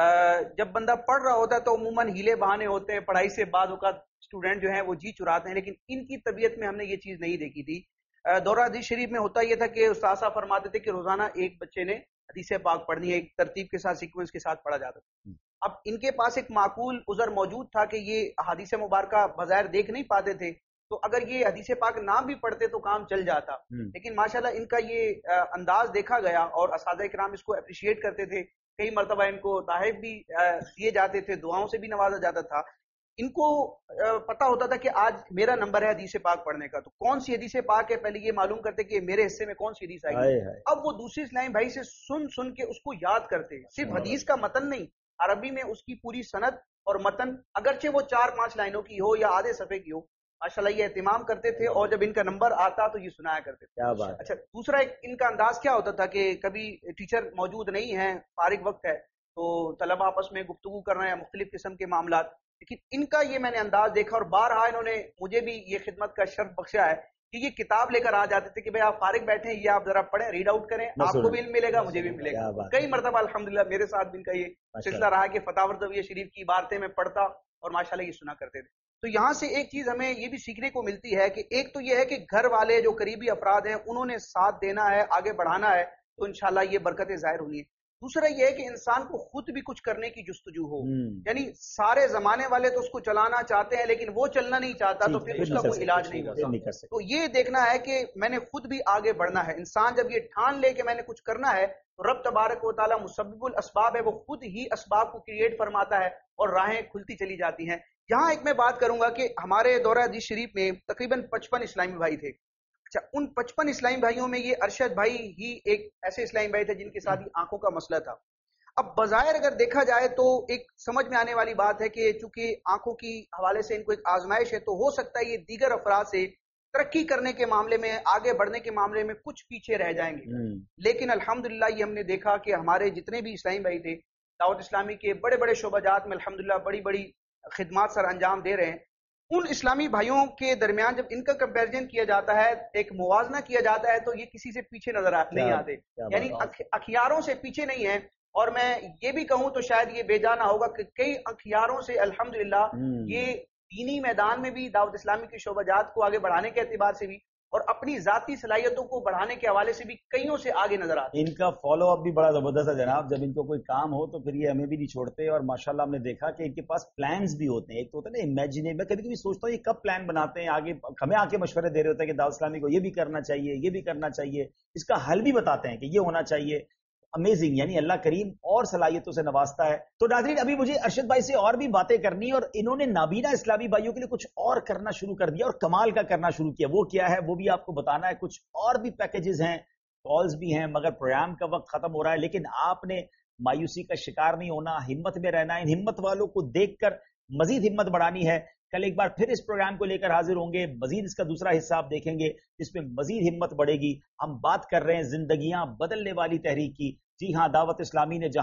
جب بندہ پڑھ رہا ہوتا ہے تو عموماً ہیلے بہانے ہوتے ہیں, پڑھائی سے بعض اوقات اسٹوڈنٹ جو ہیں وہ جی چراتے ہیں, لیکن ان کی طبیعت میں ہم نے یہ چیز نہیں دیکھی تھی. دورہ حدیث شریف میں ہوتا یہ تھا کہ استاد صاحب فرماتے تھے کہ روزانہ ایک بچے نے حدیث پاک پڑھنی ہے, ایک ترتیب کے ساتھ سیکوینس کے ساتھ پڑھا جاتا تھا. اب ان کے پاس ایک معقول عذر موجود تھا کہ یہ حدیث مبارکہ بظاہر دیکھ نہیں پاتے تھے, تو اگر یہ حدیث پاک نہ بھی پڑھتے تو کام چل جاتا. لیکن ماشاءاللہ ان کا یہ انداز دیکھا گیا اور اساتذہ کرام اس کو اپریشیٹ کرتے تھے. کئی مرتبہ ان کو تحائف بھی دیے جاتے تھے, دعاؤں سے بھی نوازا جاتا تھا. ان کو پتا ہوتا تھا کہ آج میرا نمبر ہے حدیث پاک پڑھنے کا, تو کون سی حدیث پاک ہے پہلے یہ معلوم کرتے کہ میرے حصے میں کون سی حدیث آئی ہے. اب وہ دوسری اسلامی بھائی سے سن کے اس کو یاد کرتے, صرف حدیث کا متن نہیں, عربی میں اس کی پوری سند اور متن, اگرچہ وہ 4-5 لائنوں کی ہو یا آدھے صفحے کی ہو, ماشاءاللہ یہ اہتمام کرتے تھے. اور جب ان کا نمبر آتا تو یہ سنایا کرتے تھے. کیا بات. اچھا دوسرا ان کا انداز کیا ہوتا تھا کہ کبھی ٹیچر موجود نہیں ہے, فارغ وقت ہے, تو طلبہ آپس میں گفتگو کر رہے ہیں مختلف قسم کے معاملات, لیکن ان کا یہ میں نے انداز دیکھا, اور بارہا انہوں نے مجھے بھی یہ خدمت کا شرف بخشا ہے کہ یہ کتاب لے کر آ جاتے تھے کہ بھئی آپ فارغ بیٹھے ہیں, یہ آپ ذرا پڑھیں, ریڈ آؤٹ کریں, آپ کو بھی علم ملے گا, مجھے بھی ملے گا. کئی مرتبہ الحمدللہ میرے ساتھ بھی ان کا یہ سلسلہ رہا کہ فتح وردویہ شریف کی عبارتیں میں پڑھتا اور ماشاءاللہ یہ سنا کرتے تھے. تو یہاں سے ایک چیز ہمیں یہ بھی سیکھنے کو ملتی ہے کہ ایک تو یہ ہے کہ گھر والے جو قریبی افراد ہیں انہوں نے ساتھ دینا ہے, آگے بڑھانا ہے, تو انشاءاللہ یہ برکتیں ظاہر ہونی ہے. دوسرا یہ ہے کہ انسان کو خود بھی کچھ کرنے کی جستجو ہو, یعنی سارے زمانے والے تو اس کو چلانا چاہتے ہیں لیکن وہ چلنا نہیں چاہتا, تو پھر اس کا کوئی علاج نہیں ہوتا. تو یہ دیکھنا ہے کہ میں نے خود بھی آگے بڑھنا ہے. انسان جب یہ ٹھان لے کہ میں نے کچھ کرنا ہے تو رب تبارک و تعالیٰ مسبب الاسباب ہے, وہ خود ہی اسباب کو کریٹ فرماتا ہے اور راہیں کھلتی چلی جاتی ہیں. یہاں ایک میں بات کروں گا کہ ہمارے دورہ حدیث شریف میں تقریباً 55 اسلامی بھائی تھے. اچھا ان 55 اسلامی بھائیوں میں یہ ارشد بھائی ہی ایک ایسے اسلامی بھائی تھے جن کے ساتھ ہی آنکھوں کا مسئلہ تھا. اب بظاہر اگر دیکھا جائے تو ایک سمجھ میں آنے والی بات ہے کہ چونکہ آنکھوں کی حوالے سے ان کو ایک آزمائش ہے, تو ہو سکتا ہے یہ دیگر افراد سے ترقی کرنے کے معاملے میں, آگے بڑھنے کے معاملے میں کچھ پیچھے رہ جائیں گے. لیکن الحمدللہ یہ ہم نے دیکھا کہ ہمارے جتنے بھی اسلامی بھائی تھے دعوت اسلامی کے بڑے بڑے شعبہ جات میں الحمدللہ بڑی بڑی خدمات سر انجام دے رہے ہیں. ان اسلامی بھائیوں کے درمیان جب ان کا کمپیریزن کیا جاتا ہے, ایک موازنہ کیا جاتا ہے, تو یہ کسی سے پیچھے نظر نہیں آتے, یعنی اخیاروں سے پیچھے نہیں ہیں. اور میں یہ بھی کہوں تو شاید یہ بے جا نہ ہوگا کہ کئی اخیاروں سے الحمدللہ یہ دینی میدان میں بھی دعوت اسلامی کے شعبہ جات کو آگے بڑھانے کے اعتبار سے بھی اور اپنی ذاتی صلاحیتوں کو بڑھانے کے حوالے سے بھی کئیوں سے آگے نظر آتے ہیں. ان کا فالو اپ بھی بڑا زبردست ہے جناب, جب ان کو کوئی کام ہو تو پھر یہ ہمیں بھی نہیں چھوڑتے, اور ماشاءاللہ ہم نے دیکھا کہ ان کے پاس پلانز بھی ہوتے ہیں. ایک تو ہوتا ہے نا امیجن, میں کبھی کبھی سوچتا ہوں یہ کب پلان بناتے ہیں, آگے ہمیں آ کے مشورے دے رہے ہوتے ہیں کہ دعوت اسلامی کو یہ بھی کرنا چاہیے, یہ بھی کرنا چاہیے, اس کا حل بھی بتاتے ہیں کہ یہ ہونا چاہیے. امیزنگ, یعنی اللہ کریم اور صلاحیتوں سے نوازتا ہے. تو ناظرین ابھی مجھے ارشد بھائی سے اور بھی باتیں کرنی, اور انہوں نے نابینا اسلامی بھائیوں کے لیے کچھ اور کرنا شروع کر دیا اور کمال کا کرنا شروع کیا. وہ کیا ہے وہ بھی آپ کو بتانا ہے. کچھ اور بھی پیکیجز ہیں, کالز بھی ہیں, مگر پروگرام کا وقت ختم ہو رہا ہے. لیکن آپ نے مایوسی کا شکار نہیں ہونا, ہمت میں رہنا ہے. ان ہمت والوں کو دیکھ کر مزید ہمت بڑھانی ہے. کل ایک بار پھر اس پروگرام کو لے کر حاضر ہوں گے, مزید اس کا دوسرا حصہ آپ دیکھیں گے جس میں مزید ہمت بڑھے گی. ہم بات کر رہے ہیں زندگیاں بدلنے والی تحریک کی. جی ہاں, دعوت اسلامی نے جہاں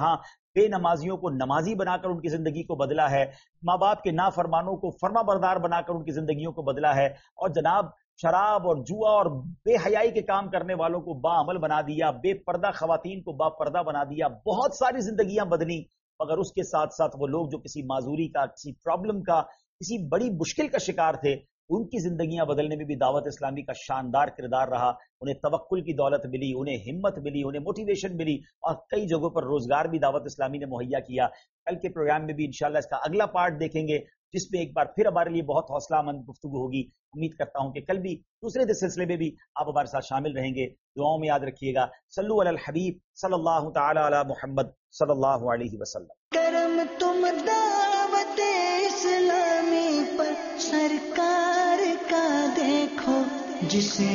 بے نمازیوں کو نمازی بنا کر ان کی زندگی کو بدلا ہے، ماں باپ کے نافرمانوں کو فرما بردار بنا کر ان کی زندگیوں کو بدلا ہے، اور جناب شراب اور جوا اور بے حیائی کے کام کرنے والوں کو باعمل بنا دیا، بے پردہ خواتین کو با پردہ بنا دیا، بہت ساری زندگیاں بدلی، مگر اس کے ساتھ ساتھ وہ لوگ جو کسی معذوری کا، کسی پرابلم کا، کسی بڑی مشکل کا شکار تھے، ان کی زندگیاں بدلنے میں بھی دعوت اسلامی کا شاندار کردار رہا۔ انہیں توکل کی دولت ملی، انہیں ہمت ملی، انہیں موٹیویشن ملی، اور کئی جگہوں پر روزگار بھی دعوت اسلامی نے مہیا کیا۔ کل کے پروگرام میں بھی انشاءاللہ اس کا اگلا پارٹ دیکھیں گے، جس میں ایک بار پھر ہمارے لیے بہت حوصلہ مند گفتگو ہوگی۔ امید کرتا ہوں کہ کل بھی دوسرے سلسلے میں بھی آپ ہمارے ساتھ شامل رہیں گے۔ دعاؤں میں یاد رکھیے گا۔ صلو علی الحبیب صلی اللہ تعالی علی محمد صلی اللہ علیہ وسلم۔ کرم تم دعوت اسلامی پر سرکار کا دیکھو، جسے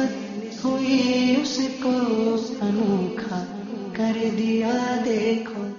نسبت ہوئی اس کو انوکھا کر دیا دیکھو۔